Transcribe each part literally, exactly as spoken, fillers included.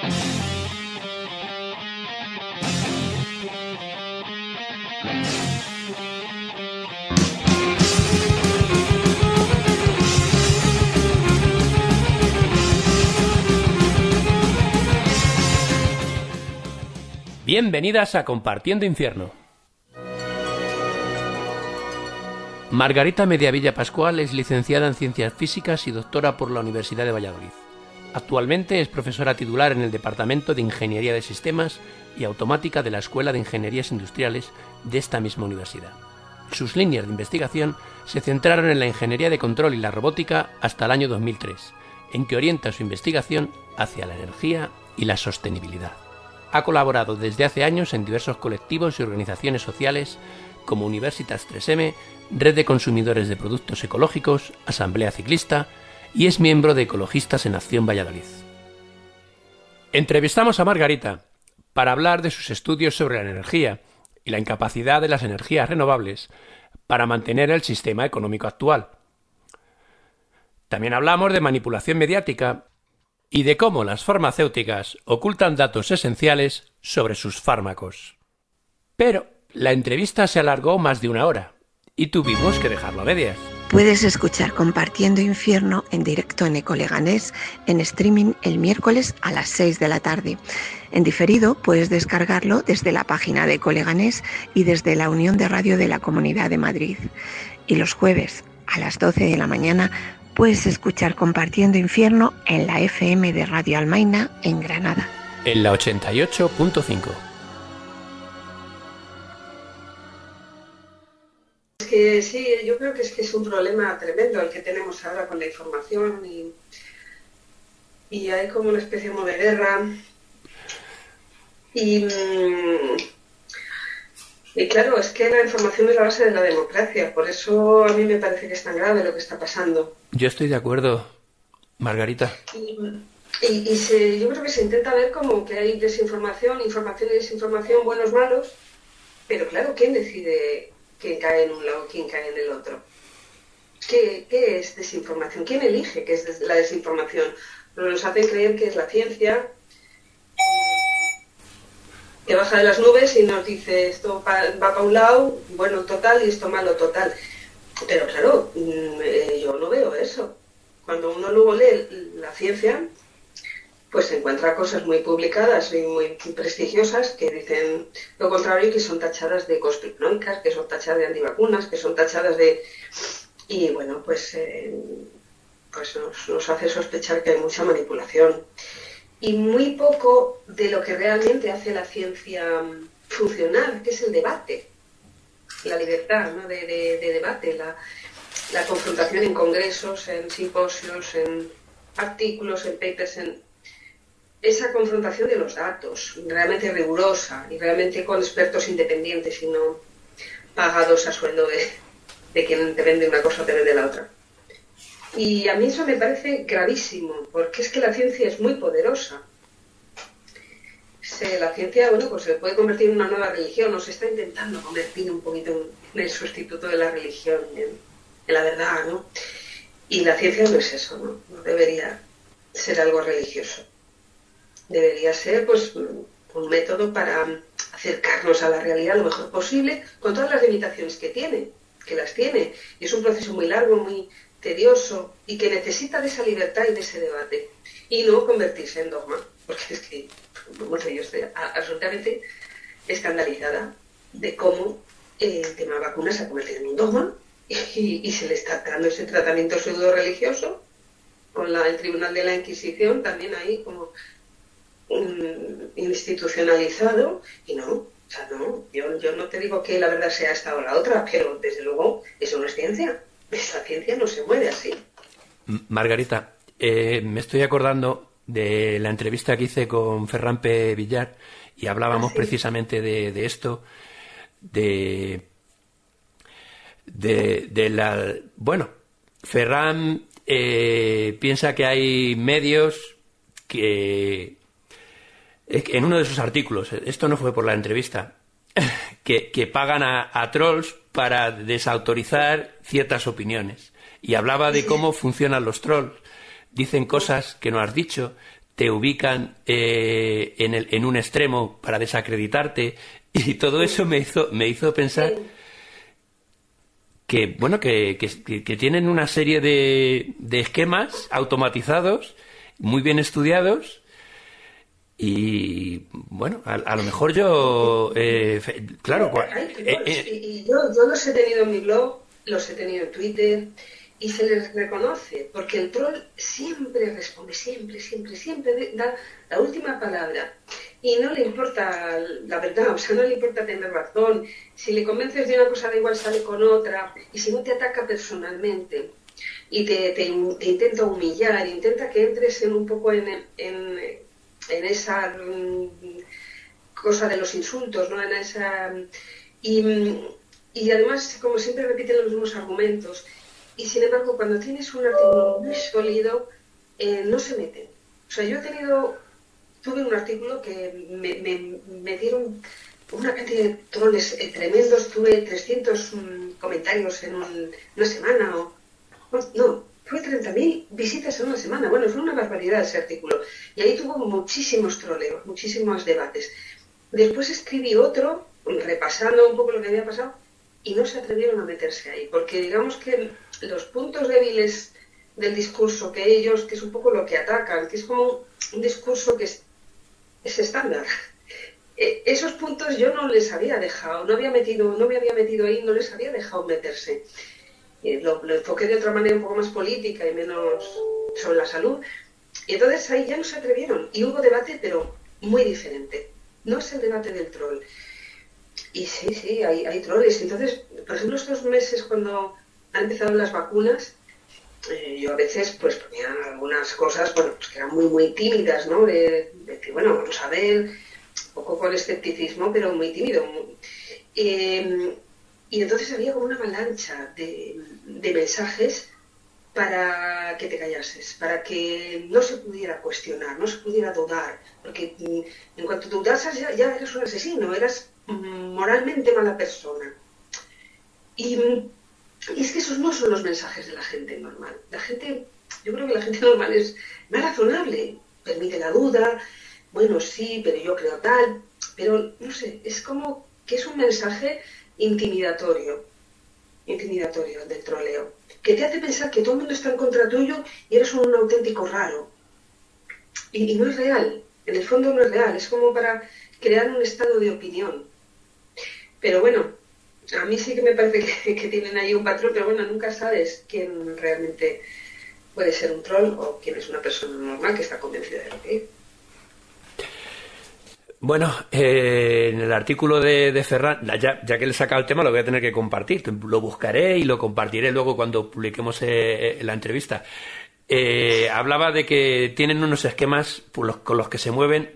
Bienvenidas a Compartiendo Infierno. Margarita Mediavilla Pascual es licenciada en Ciencias Físicas y doctora por la Universidad de Valladolid. Actualmente es profesora titular en el Departamento de Ingeniería de Sistemas y Automática de la Escuela de Ingenierías Industriales de esta misma universidad. Sus líneas de investigación se centraron en la ingeniería de control y la robótica hasta el año dos mil tres, en que orienta su investigación hacia la energía y la sostenibilidad. Ha colaborado desde hace años en diversos colectivos y organizaciones sociales como Universitas tres eme, Red de Consumidores de Productos Ecológicos, Asamblea Ciclista y es miembro de Ecologistas en Acción Valladolid. Entrevistamos a Margarita para hablar de sus estudios sobre la energía y la incapacidad de las energías renovables para mantener el sistema económico actual. También hablamos de manipulación mediática y de cómo las farmacéuticas ocultan datos esenciales sobre sus fármacos. Pero la entrevista se alargó más de una hora y tuvimos que dejarlo a medias. Puedes escuchar Compartiendo Infierno en directo en Ecoleganés, en streaming el miércoles a las seis de la tarde. En diferido puedes descargarlo desde la página de Ecoleganés y desde la Unión de Radio de la Comunidad de Madrid. Y los jueves a las doce de la mañana puedes escuchar Compartiendo Infierno en la efe eme de Radio Almaina en Granada. En la ochenta y ocho punto cinco. Es que sí, yo creo que es que es un problema tremendo el que tenemos ahora con la información y, y hay como una especie de guerra y, y claro, es que la información es la base de la democracia, por eso a mí me parece que es tan grave lo que está pasando. Yo estoy de acuerdo, Margarita. Y, y, y se, yo creo que se intenta ver como que hay desinformación, información y desinformación, buenos, malos, pero claro, ¿quién decide quién cae en un lado, quién cae en el otro? ¿Qué, qué es desinformación? ¿Quién elige qué es la desinformación? Nos hacen creer que es la ciencia, que baja de las nubes y nos dice esto va, va para un lado, bueno total, y esto malo total. Pero claro, yo no veo eso. Cuando uno luego lee la ciencia, pues se encuentra cosas muy publicadas y muy prestigiosas que dicen lo contrario y que son tachadas de conspiranoicas, que son tachadas de antivacunas, que son tachadas de... Y bueno, pues, eh, pues nos, nos hace sospechar que hay mucha manipulación. Y muy poco de lo que realmente hace la ciencia funcionar, que es el debate, la libertad, ¿no? de, de, de debate, la, la confrontación en congresos, en simposios, en artículos, en papers, en esa confrontación de los datos, realmente rigurosa y realmente con expertos independientes y no pagados a sueldo de, de quien te vende una cosa o te vende la otra. Y a mí eso me parece gravísimo, porque es que la ciencia es muy poderosa. Se, la ciencia, bueno, pues se puede convertir en una nueva religión, o se está intentando convertir un poquito en el sustituto de la religión, en, en la verdad, ¿no? Y la ciencia no es eso, ¿no? No debería ser algo religioso. Debería ser, pues, un método para acercarnos a la realidad lo mejor posible, con todas las limitaciones que tiene, que las tiene. Y es un proceso muy largo, muy tedioso, y que necesita de esa libertad y de ese debate, y no convertirse en dogma, porque es que, bueno, yo estoy absolutamente escandalizada de cómo el tema de vacunas se ha convertido en un dogma, y, y se le está dando ese tratamiento pseudo religioso, con la, el Tribunal de la Inquisición también ahí como um, institucionalizado, y no, o sea, no, yo, yo no te digo que la verdad sea esta o la otra, pero desde luego eso no es ciencia. Esa ciencia no se mueve así. Margarita, eh, me estoy acordando de la entrevista que hice con Ferran P. Villar y hablábamos ah, ¿sí? precisamente de, de esto, de, de, de la... Bueno, Ferran eh, piensa que hay medios que... En uno de sus artículos, esto no fue por la entrevista, que, que pagan a, a trolls para desautorizar ciertas opiniones. Y hablaba de cómo funcionan los trolls. Dicen cosas que no has dicho, te ubican eh, en, el, en un extremo para desacreditarte, y todo eso me hizo, me hizo pensar que, bueno, que, que, que tienen una serie de, de esquemas automatizados, muy bien estudiados, y bueno, a, a lo mejor yo, eh, claro, Hay eh, trolls, eh, y, y yo, yo los he tenido en mi blog, los he tenido en Twitter, y se les reconoce, porque el troll siempre responde, siempre, siempre, siempre da la última palabra. Y no le importa la verdad, o sea, no le importa tener razón. Si le convences de una cosa, da igual, sale con otra. Y si no te ataca personalmente y te, te, te intenta humillar, intenta que entres en un poco en, en, en esa um, cosa de los insultos, ¿no? En esa, y, y además, como siempre, repiten los mismos argumentos. Y sin embargo, cuando tienes un artículo muy sólido, eh, no se meten. O sea, yo he tenido, tuve un artículo que me, me, me dieron una cantidad de troles eh, tremendos, tuve trescientos um, comentarios en un, una semana, o no, fue treinta mil visitas en una semana. Bueno, fue una barbaridad ese artículo. Y ahí tuvo muchísimos troleos, muchísimos debates. Después escribí otro, repasando un poco lo que había pasado, y no se atrevieron a meterse ahí, porque digamos que los puntos débiles del discurso que ellos, que es un poco lo que atacan, que es como un discurso que es, es estándar, eh, esos puntos yo no les había dejado, no había metido, no me había metido ahí, no les había dejado meterse. Eh, lo, lo enfoqué de otra manera un poco más política y menos sobre la salud, y entonces ahí ya no se atrevieron, y hubo debate, pero muy diferente. No es el debate del troll. Y sí, sí, hay, hay troles. Entonces, por ejemplo, estos meses cuando han empezado las vacunas, eh, yo a veces pues ponía algunas cosas, bueno, pues que eran muy, muy tímidas, ¿no? De, de que, bueno, vamos a ver, un poco con escepticismo, pero muy tímido. Eh, y entonces había como una avalancha de, de mensajes para que te callases, para que no se pudiera cuestionar, no se pudiera dudar, porque en cuanto dudases ya, ya eras un asesino, eras moralmente mala persona. Y, y es que esos no son los mensajes de la gente normal. La gente, yo creo que la gente normal es más razonable, permite la duda, bueno, sí, pero yo creo tal, pero no sé, es como que es un mensaje intimidatorio, intimidatorio del troleo, que te hace pensar que todo el mundo está en contra tuyo y eres un auténtico raro. Y, y no es real, en el fondo no es real, es como para crear un estado de opinión. Pero bueno, a mí sí que me parece que, que tienen ahí un patrón, pero bueno, nunca sabes quién realmente puede ser un troll o quién es una persona normal que está convencida de lo que es. Bueno, eh, en el artículo de, de Ferran, ya, ya que le he sacado el tema, lo voy a tener que compartir. Lo buscaré y lo compartiré luego cuando publiquemos eh, la entrevista. Eh, hablaba de que tienen unos esquemas por los, con los que se mueven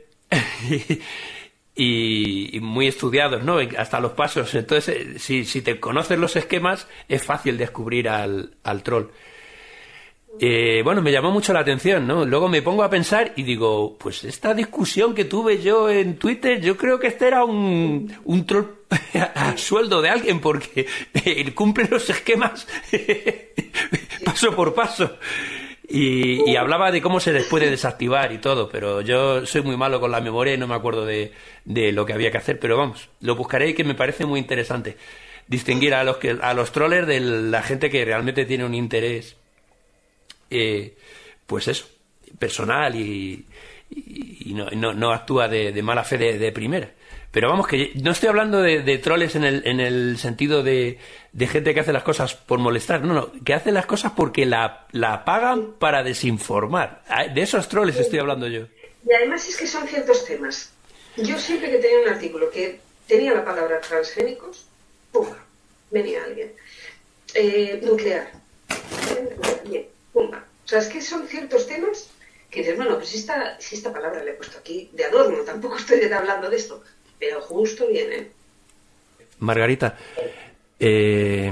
y, y muy estudiados, ¿no? Hasta los pasos. Entonces, eh, si, si te conoces los esquemas, es fácil descubrir al, al troll. Eh, bueno, me llamó mucho la atención, ¿no? Luego me pongo a pensar y digo, pues esta discusión que tuve yo en Twitter, yo creo que este era un, un troll a sueldo de alguien, porque eh, cumple los esquemas paso por paso. Y, y hablaba de cómo se les puede desactivar y todo, pero yo soy muy malo con la memoria y no me acuerdo de, de lo que había que hacer, pero vamos, lo buscaré y que me parece muy interesante distinguir a los, que, a los trollers de la gente que realmente tiene un interés. Eh, pues eso, personal y, y, y no, no, no actúa de, de mala fe de, de primera. Pero vamos, que no estoy hablando de, de troles en el, en el sentido de, de gente que hace las cosas por molestar, no, no, que hace las cosas porque la, la pagan para desinformar. De esos troles estoy hablando yo. Y además es que son ciertos temas. Yo siempre que tenía un artículo que tenía la palabra transgénicos, ¡pum!, venía alguien. Eh, nuclear. Bien. Pumba. O sea, es que son ciertos temas que dices, bueno, pues si esta, si esta palabra la he puesto aquí de adorno, tampoco estoy hablando de esto, pero justo viene. Margarita, eh,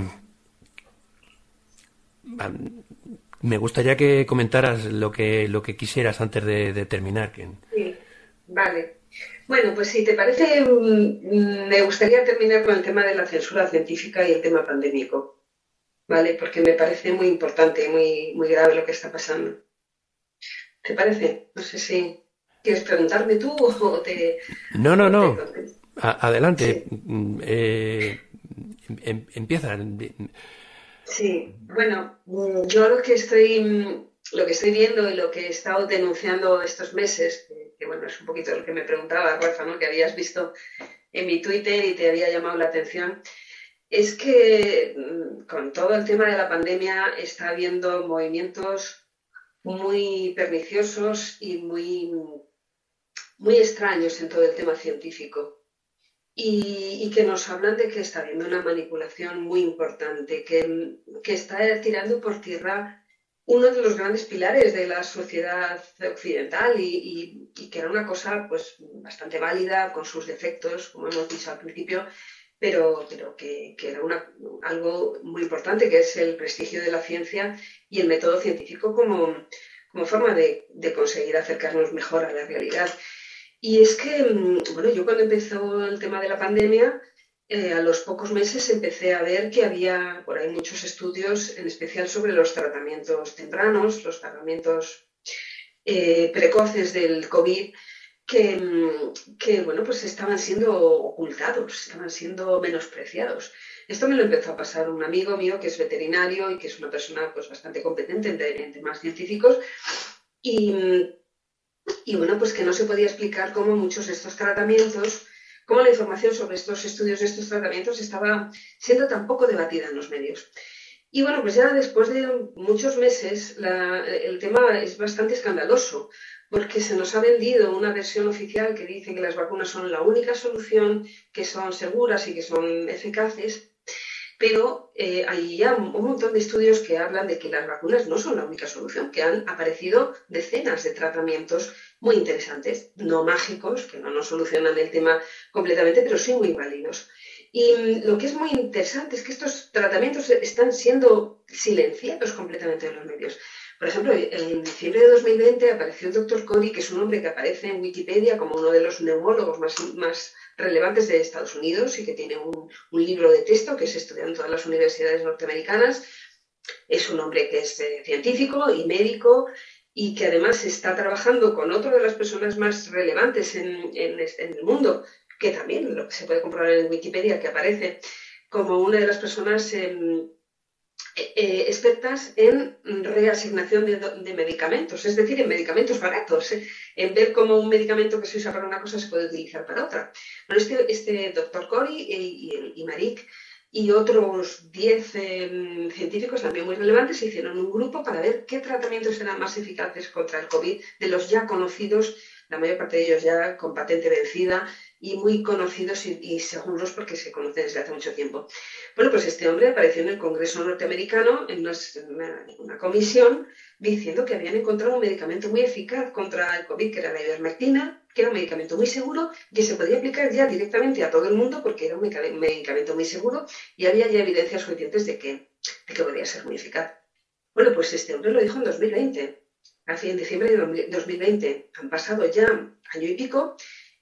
me gustaría que comentaras lo que lo que quisieras antes de, de terminar. Que... Sí, vale. Bueno, pues si te parece, me gustaría terminar con el tema de la censura científica y el tema pandémico. ¿Vale? Porque me parece muy importante y muy, muy grave lo que está pasando. ¿Te parece? No sé si quieres preguntarme tú o te, No, no, o te no. contesto. A- adelante. Sí, Mm, eh, em- empieza. sí. Bueno, mm, yo lo que estoy, mm, lo que estoy viendo y lo que he estado denunciando estos meses, que, que, bueno, es un poquito lo que me preguntaba Rafa, ¿no? Que habías visto en mi Twitter y te había llamado la atención, es que mm, con todo el tema de la pandemia está habiendo movimientos muy perniciosos y muy, muy extraños en todo el tema científico. Y, y que nos hablan de que está habiendo una manipulación muy importante, que, que está tirando por tierra uno de los grandes pilares de la sociedad occidental y, y- y que era una cosa pues bastante válida con sus defectos, como hemos dicho al principio, pero, pero que, que era una- algo muy importante, que es el prestigio de la ciencia y el método científico como, como forma de, de conseguir acercarnos mejor a la realidad. Y es que, mm, bueno, yo cuando empezó el tema de la pandemia, eh, a los pocos meses empecé a ver que había por ahí muchos estudios, en especial sobre los tratamientos tempranos, los tratamientos eh, precoces del COVID, que, mm, que, bueno, pues estaban siendo ocultados, estaban siendo menospreciados. Esto me lo empezó a pasar un amigo mío que es veterinario y que es una persona pues bastante competente en, te- en temas científicos y, mm, y bueno, pues que no se podía explicar cómo muchos de estos tratamientos, cómo la información sobre estos estudios de estos tratamientos estaba siendo tan poco debatida en los medios. Y bueno, pues ya después de muchos meses la- el tema es bastante escandaloso porque se nos ha vendido una versión oficial que dice que las vacunas son la única solución, que son seguras y que son eficaces, pero eh, hay ya un, un montón de estudios que hablan de que las vacunas no son la única solución, que han aparecido decenas de tratamientos muy interesantes, no mágicos, que no nos solucionan el tema completamente, pero sí muy válidos. Y mm, lo que es muy interesante es que estos tratamientos están siendo silenciados completamente en los medios. Por ejemplo, en diciembre de dos mil veinte apareció el doctor Cori, que es un hombre que aparece en Wikipedia como uno de los neumólogos más, más relevantes de Estados Unidos y que tiene un, un libro de texto que se estudia en todas las universidades norteamericanas. Es un hombre que es eh, científico y médico y que además está trabajando con otra de las personas más relevantes en, en, en el mundo, que también lo que se puede comprobar en Wikipedia, que aparece como una de las personas eh, eh, expertas en reasignación de, de, medicamentos, es decir, en medicamentos baratos, eh, en ver cómo un medicamento que se usa para una cosa se puede utilizar para otra. Bueno, este, este doctor Cori y, y, y Marik y otros diez eh, científicos también muy relevantes hicieron un grupo para ver qué tratamientos eran más eficaces contra el COVID de los ya conocidos, la mayor parte de ellos ya con patente vencida y muy conocidos y, y seguros porque se conocen desde hace mucho tiempo. Bueno, pues este hombre apareció en el Congreso norteamericano en una, una, una comisión diciendo que habían encontrado un medicamento muy eficaz contra el COVID, que era la ivermectina, que era un medicamento muy seguro, que se podía aplicar ya directamente a todo el mundo porque era un medicamento muy seguro y había ya evidencias suficientes de que, de que podía ser muy eficaz. Bueno, pues este hombre lo dijo en dos mil veinte, así en diciembre de dos mil veinte. Han pasado ya año y pico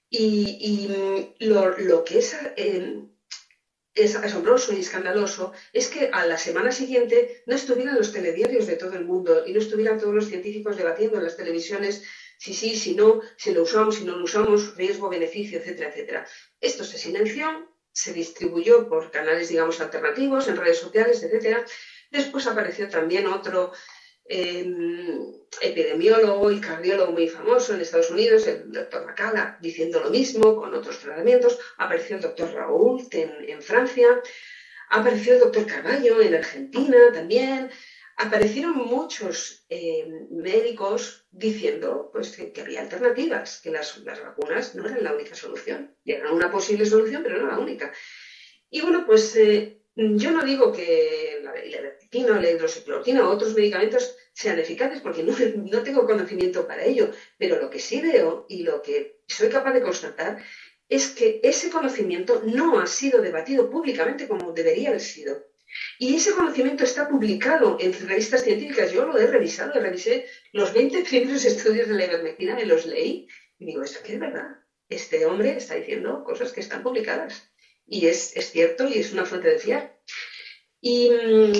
y, y lo, lo, que es... Eh, es asombroso y escandaloso es que a la semana siguiente no estuvieran los telediarios de todo el mundo y no estuvieran todos los científicos debatiendo en las televisiones si sí, si no, si lo usamos, si no lo usamos, riesgo, beneficio, etcétera, etcétera. Esto se silenció, se distribuyó por canales, digamos, alternativos, en redes sociales, etcétera. Después apareció también otro eh, epidemiólogo y cardiólogo muy famoso en Estados Unidos, el doctor Macala, diciendo lo mismo con otros tratamientos. Apareció el doctor Raoult en, en Francia, apareció el doctor Carballo en Argentina también. Aparecieron muchos eh, médicos diciendo pues, que, que había alternativas, que las, las vacunas no eran la única solución. Eran una posible solución, pero no la única. Y bueno, pues eh, yo no digo que la ivermectina, la hidroxicloroquina o otros medicamentos sean eficaces porque no, no tengo conocimiento para ello, pero lo que sí veo y lo que soy capaz de constatar es que ese conocimiento no ha sido debatido públicamente como debería haber sido. Y ese conocimiento está publicado en revistas científicas. Yo lo he revisado, revisé los veinte primeros estudios de la ivermectina, me los leí y digo, esto que es verdad. Este hombre está diciendo cosas que están publicadas. Y es, es cierto y es una fuente de fiar. Y,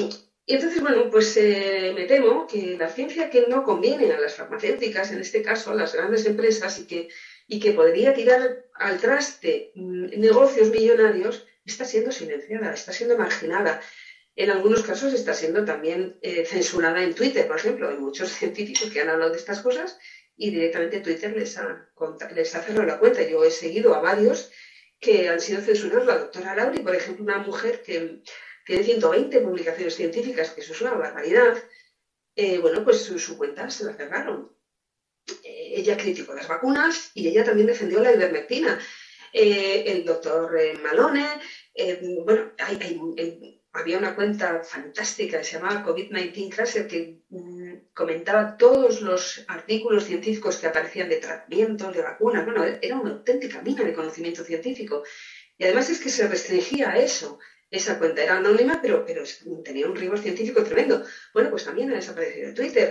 Y entonces, bueno, pues eh, me temo que la ciencia que no conviene a las farmacéuticas, en este caso a las grandes empresas, y que, y que podría tirar al traste mm, negocios millonarios, está siendo silenciada, está siendo marginada. En algunos casos está siendo también eh, censurada en Twitter, por ejemplo. Hay muchos científicos que han hablado de estas cosas y directamente Twitter les ha, les ha cerrado la cuenta. Yo he seguido a varios que han sido censurados. La doctora Lauri, por ejemplo, una mujer que tiene ciento veinte publicaciones científicas, que eso es una barbaridad. Eh, bueno, pues su, su cuenta se la cerraron. Eh, ella criticó las vacunas y ella también defendió la ivermectina. Eh, el doctor eh, Malone, eh, bueno, hay, hay, hay, había una cuenta fantástica que se llamaba COVID diecinueve Crasher que mmm, comentaba todos los artículos científicos que aparecían de tratamientos, de vacunas. Bueno, era una auténtica mina de conocimiento científico. Y además es que se restringía a eso. Esa cuenta era anónima, pero, pero tenía un rigor científico tremendo. Bueno, pues también ha desaparecido de Twitter.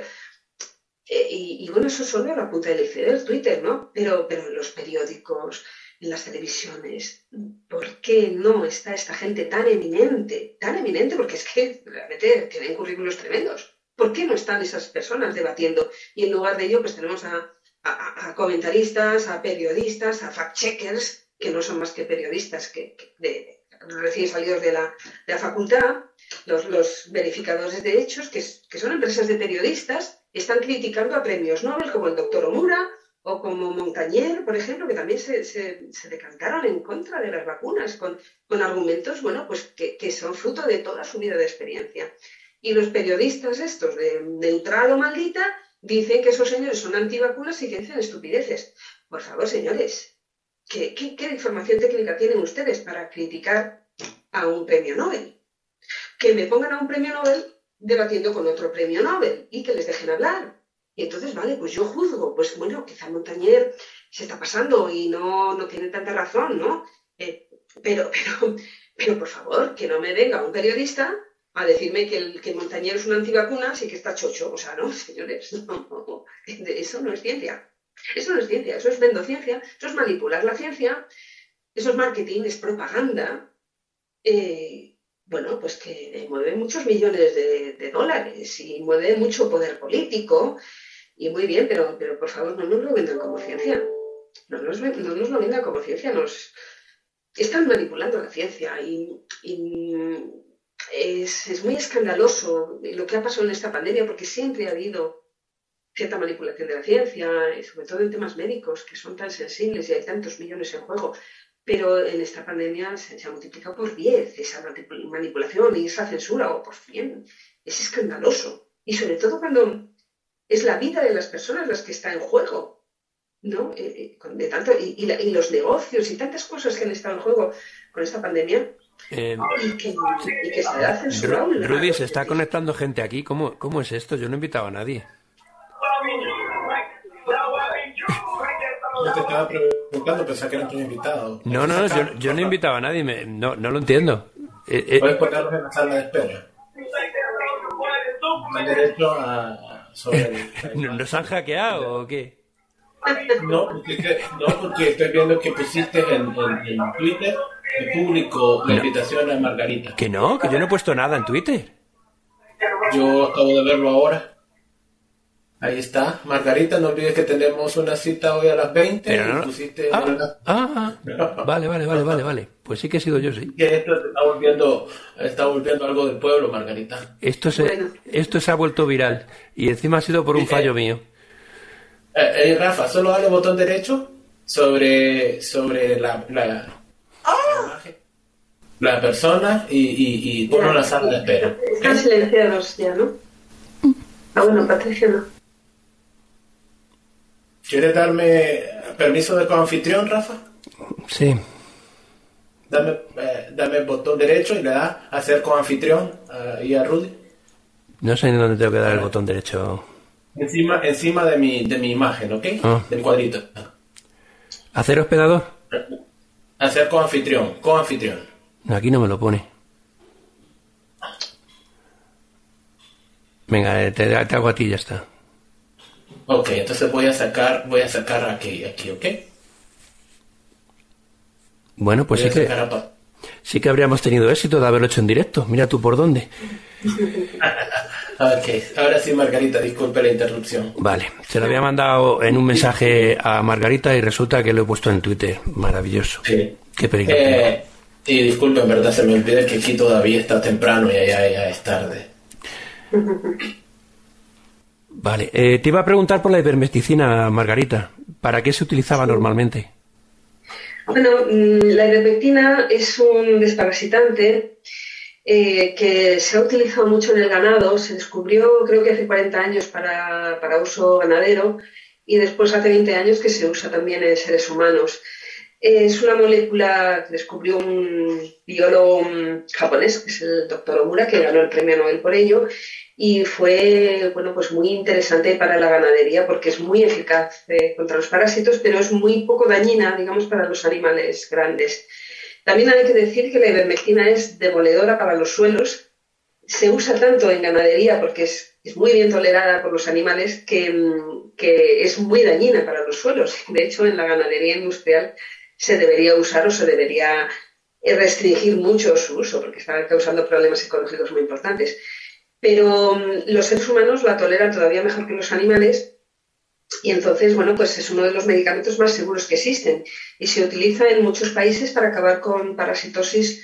Eh, y, y bueno, eso solo la punta del iceberg, Twitter, ¿no? Pero, pero en los periódicos, en las televisiones, ¿por qué no está esta gente tan eminente? Tan eminente, porque es que realmente tienen currículos tremendos. ¿Por qué no están esas personas debatiendo? Y en lugar de ello, pues tenemos a, a, a comentaristas, a periodistas, a fact-checkers, que no son más que periodistas que, que de, recién salidos de la, de la facultad, los, los verificadores de hechos, que, que son empresas de periodistas, están criticando a premios Nobel como el doctor Omura o como Montagnier, por ejemplo, que también se, se, se decantaron en contra de las vacunas con, con argumentos, bueno, pues que, que son fruto de toda su vida de experiencia. Y los periodistas estos de neutral o maldita dicen que esos señores son antivacunas y que dicen estupideces. Por favor, señores, ¿Qué, qué, ¿qué información técnica tienen ustedes para criticar a un premio Nobel? Que me pongan a un premio Nobel debatiendo con otro premio Nobel y que les dejen hablar. Y entonces, vale, pues yo juzgo. Pues bueno, quizá Montagnier se está pasando y no, no tiene tanta razón, ¿no? Eh, pero, pero, pero, por favor, que no me venga un periodista a decirme que, el, que Montagnier es una antivacunas y que está chocho. O sea, no, señores, no, eso no es ciencia. Eso no es ciencia, eso es vendociencia, eso es manipular la ciencia, eso es marketing, es propaganda, eh, bueno, pues que mueve muchos millones de, de dólares y mueve mucho poder político, y muy bien, pero, pero por favor no nos lo vendan como ciencia, no nos, no nos lo vendan como ciencia, nos están manipulando la ciencia y, y es, es muy escandaloso lo que ha pasado en esta pandemia, porque siempre ha habido cierta manipulación de la ciencia, y sobre todo en temas médicos, que son tan sensibles y hay tantos millones en juego. Pero en esta pandemia se, se ha multiplicado por diez esa manipulación y esa censura, o por cien. Es escandaloso. Y sobre todo cuando es la vida de las personas las que está en juego, ¿no? Eh, de tanto, y, y, la, y los negocios y tantas cosas que han estado en juego con esta pandemia. Eh, y, que, y que se ha censurado. Rudy, se está conectando gente aquí. ¿Cómo, ¿Cómo es esto? Yo no he invitado a nadie. Yo te estaba preguntando, pensaba que eran tus invitados. No, no, yo, yo no invitaba a nadie, me, no, no lo entiendo. Eh, eh. Puedes ponerlos en la sala de espera. No hay derecho a... Sobre el... ¿Nos han hackeado o qué? No, porque, no, porque estoy viendo que pusiste en, en, en Twitter el público la invitación a Margarita. Que no, que yo no he puesto nada en Twitter. Yo acabo de verlo ahora. Ahí está, Margarita, no olvides que tenemos una cita hoy a las veinte. Pero no, pusiste ah, una... ah, ah, vale, vale, vale, vale, vale. Pues sí que he sido yo, sí. Que esto está volviendo, está volviendo algo del pueblo, Margarita. Esto se, bueno. esto se ha vuelto viral y encima ha sido por un fallo eh, mío. Eh, eh, Rafa, solo dale botón derecho sobre, sobre la, la, ¡Ah! la imagen, la persona y, y, y ponlo en la sala de espera. Están silenciados ya, ¿no? Ah, bueno, Patricia no. ¿Quieres darme permiso de coanfitrión, Rafa? Sí. Dame, eh, dame el botón derecho y le das a hacer coanfitrión uh, y a Rudy. No sé ni dónde tengo que dar el botón derecho. Encima, encima de mi, de mi imagen, ¿ok? Ah. Del cuadrito. ¿Hacer hospedador? Hacer coanfitrión, coanfitrión. Aquí no me lo pone. Venga, te, te hago a ti y ya está. Ok, entonces voy a sacar, voy a sacar aquí, aquí, ¿ok? Bueno, pues sí que, sí que habríamos tenido éxito de haberlo hecho en directo. Mira tú por dónde. Ok, ahora sí, Margarita, disculpe la interrupción. Vale, se lo había mandado en un mensaje a Margarita y resulta que lo he puesto en Twitter. Maravilloso. Sí. Qué peligro. Eh, y disculpe, en verdad se me olvida que aquí todavía está temprano y allá ya es tarde. Vale, eh, te iba a preguntar por la ivermectina, Margarita. ¿Para qué se utilizaba sí. normalmente? Bueno, la ivermectina es un desparasitante eh, que se ha utilizado mucho en el ganado. Se descubrió, creo que hace cuarenta años, para, para uso ganadero y después hace veinte años que se usa también en seres humanos. Es una molécula que descubrió un biólogo japonés, que es el doctor Omura, que ganó el premio Nobel por ello, y fue bueno, pues muy interesante para la ganadería porque es muy eficaz eh, contra los parásitos, pero es muy poco dañina, digamos, para los animales grandes. También hay que decir que la ivermectina es demoledora para los suelos. Se usa tanto en ganadería porque es, es muy bien tolerada por los animales que, que es muy dañina para los suelos. De hecho, en la ganadería industrial se debería usar o se debería restringir mucho su uso porque está causando problemas ecológicos muy importantes. Pero um, los seres humanos la toleran todavía mejor que los animales y entonces, bueno, pues es uno de los medicamentos más seguros que existen y se utiliza en muchos países para acabar con parasitosis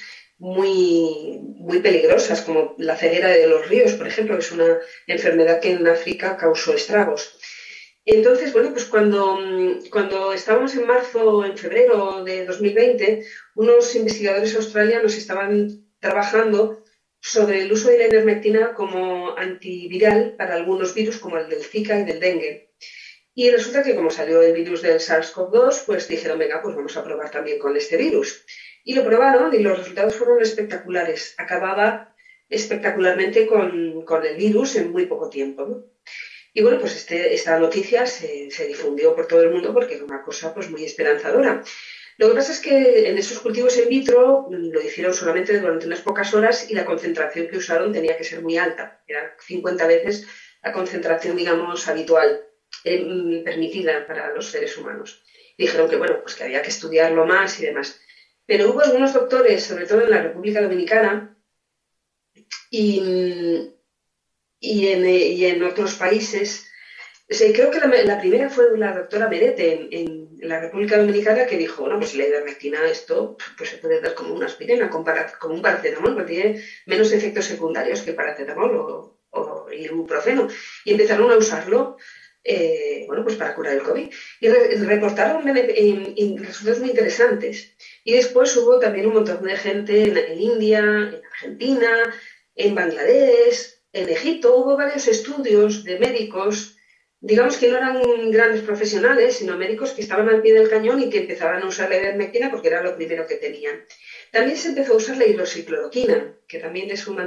muy, muy peligrosas, como la ceguera de los ríos, por ejemplo, que es una enfermedad que en África causó estragos. Entonces, bueno, pues cuando, cuando estábamos en marzo o en febrero de dos mil veinte, unos investigadores australianos estaban trabajando sobre el uso de la ivermectina como antiviral para algunos virus como el del Zika y del dengue. Y resulta que como salió el virus del SARS CoV dos, pues dijeron, venga, pues vamos a probar también con este virus. Y lo probaron y los resultados fueron espectaculares. Acababa espectacularmente con, con el virus en muy poco tiempo, ¿no? Y bueno, pues este, esta noticia se, se difundió por todo el mundo porque era una cosa pues muy esperanzadora. Lo que pasa es que en esos cultivos in vitro lo hicieron solamente durante unas pocas horas y la concentración que usaron tenía que ser muy alta. Era cincuenta veces la concentración, digamos, habitual, eh, permitida para los seres humanos. Y dijeron que, bueno, pues que había que estudiarlo más y demás. Pero hubo algunos doctores, sobre todo en la República Dominicana, y... Y en, y en otros países. O sea, creo que la, la primera fue la doctora Merete en, en la República Dominicana que dijo, no, pues la ivermectina esto pues se puede dar como una aspirina, como, para, como un paracetamol, porque tiene menos efectos secundarios que el paracetamol o, o el ibuprofeno. Y empezaron a usarlo eh, bueno, pues para curar el COVID. Y re, reportaron en, en, en resultados muy interesantes. Y después hubo también un montón de gente en, en India, en Argentina, en Bangladesh. En Egipto hubo varios estudios de médicos, digamos que no eran grandes profesionales, sino médicos que estaban al pie del cañón y que empezaban a usar la ivermectina porque era lo primero que tenían. También se empezó a usar la hidroxicloroquina, que también es un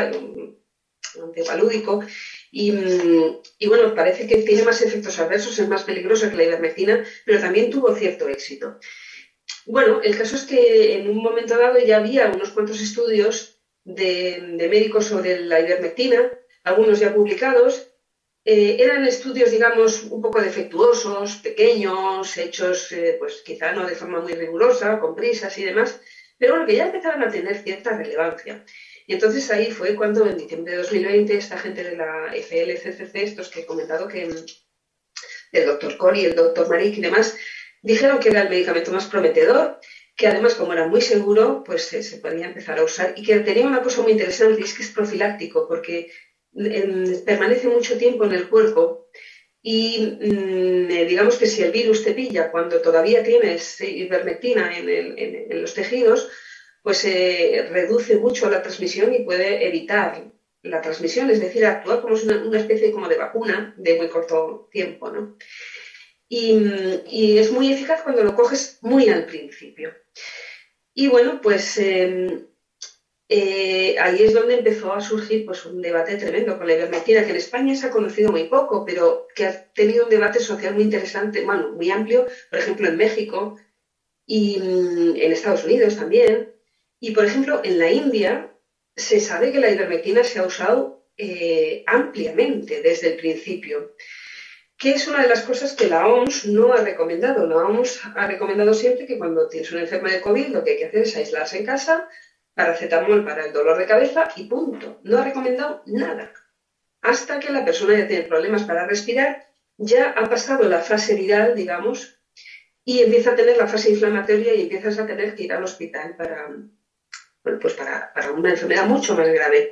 antipalúdico, y, y bueno, parece que tiene más efectos adversos, es más peligrosa que la ivermectina, pero también tuvo cierto éxito. Bueno, el caso es que en un momento dado ya había unos cuantos estudios De, de médicos sobre la ivermectina, algunos ya publicados. Eh, eran estudios, digamos, un poco defectuosos, pequeños, hechos eh, pues quizá no de forma muy rigurosa, con prisas y demás, pero bueno, que ya empezaron a tener cierta relevancia. Y entonces ahí fue cuando en diciembre de dos mil veinte esta gente de la F L C C C, estos que he comentado, que el doctor Cori, el doctor Marik y demás, dijeron que era el medicamento más prometedor, que además, como era muy seguro, pues eh, se podía empezar a usar y que tenía una cosa muy interesante, y es que es profiláctico, porque eh, permanece mucho tiempo en el cuerpo y mm, digamos que si el virus te pilla cuando todavía tienes ivermectina en, el, en, en los tejidos, pues eh, reduce mucho la transmisión y puede evitar la transmisión, es decir, actúa como una, una especie como de vacuna de muy corto tiempo, ¿no? Y, y es muy eficaz cuando lo coges muy al principio. Y bueno, pues eh, eh, ahí es donde empezó a surgir pues, un debate tremendo con la ivermectina, que en España se ha conocido muy poco, pero que ha tenido un debate social muy interesante, bueno, muy amplio, por ejemplo, en México y en Estados Unidos también. Y, por ejemplo, en la India se sabe que la ivermectina se ha usado eh, ampliamente desde el principio, que es una de las cosas que la O M S no ha recomendado. La O M S ha recomendado siempre que cuando tienes un enfermo de COVID lo que hay que hacer es aislarse en casa, paracetamol para el dolor de cabeza y punto. No ha recomendado nada. Hasta que la persona ya tiene problemas para respirar, ya ha pasado la fase viral, digamos, y empieza a tener la fase inflamatoria y empiezas a tener que ir al hospital para, bueno, pues para, para una enfermedad mucho más grave.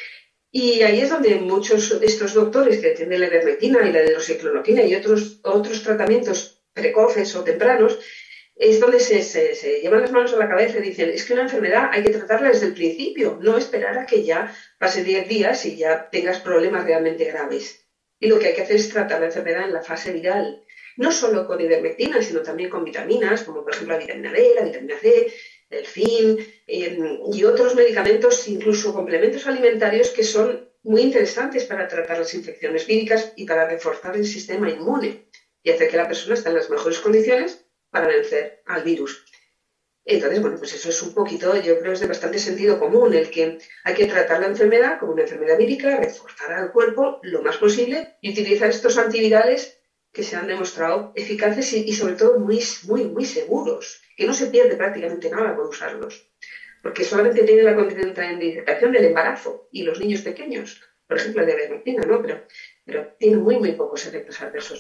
Y ahí es donde muchos de estos doctores que tienen la ivermectina y la hidroxicloroquina y otros, otros tratamientos precoces o tempranos, es donde se, se, se llevan las manos a la cabeza y dicen, es que una enfermedad hay que tratarla desde el principio, no esperar a que ya pase diez días y ya tengas problemas realmente graves. Y lo que hay que hacer es tratar la enfermedad en la fase viral, no solo con ivermectina, sino también con vitaminas, como por ejemplo la vitamina D, la vitamina C, el zinc eh, y otros medicamentos, incluso complementos alimentarios que son muy interesantes para tratar las infecciones víricas y para reforzar el sistema inmune y hacer que la persona esté en las mejores condiciones para vencer al virus. Entonces, bueno, pues eso es un poquito, yo creo que es de bastante sentido común, el que hay que tratar la enfermedad como una enfermedad vírica, reforzar al cuerpo lo más posible y utilizar estos antivirales que se han demostrado eficaces y, y sobre todo muy, muy, muy seguros, que no se pierde prácticamente nada por usarlos, porque solamente tiene la contraindicación del embarazo y los niños pequeños, por ejemplo, el de la ivermectina, ¿no? Pero, pero tiene muy, muy pocos efectos adversos.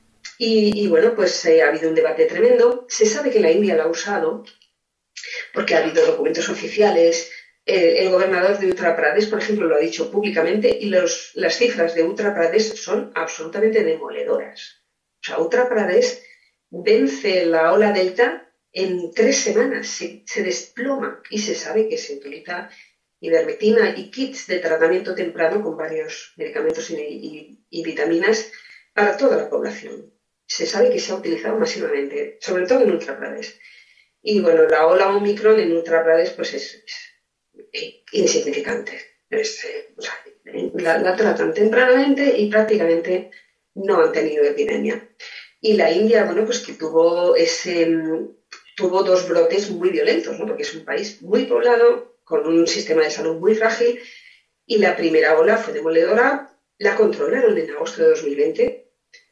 Y, y bueno, pues eh, ha habido un debate tremendo. Se sabe que la India la ha usado porque ha habido documentos oficiales. Eh, el gobernador de Uttar Pradesh, por ejemplo, lo ha dicho públicamente y los, las cifras de Uttar Pradesh son absolutamente demoledoras. O sea, Uttar Pradesh vence la ola delta en tres semanas, se, se desploma y se sabe que se utiliza ivermectina y kits de tratamiento temprano con varios medicamentos y, y, y vitaminas para toda la población. Se sabe que se ha utilizado masivamente, sobre todo en Uttar Pradesh. Y bueno, la ola Omicron en Uttar Pradesh pues es, es insignificante. Es, eh, o sea, la, la tratan tempranamente y prácticamente no han tenido epidemia. Y la India, bueno, pues que tuvo ese tuvo dos brotes muy violentos, ¿no? Porque es un país muy poblado, con un sistema de salud muy frágil, y la primera ola fue demoledora, la controlaron en agosto de dos mil veinte,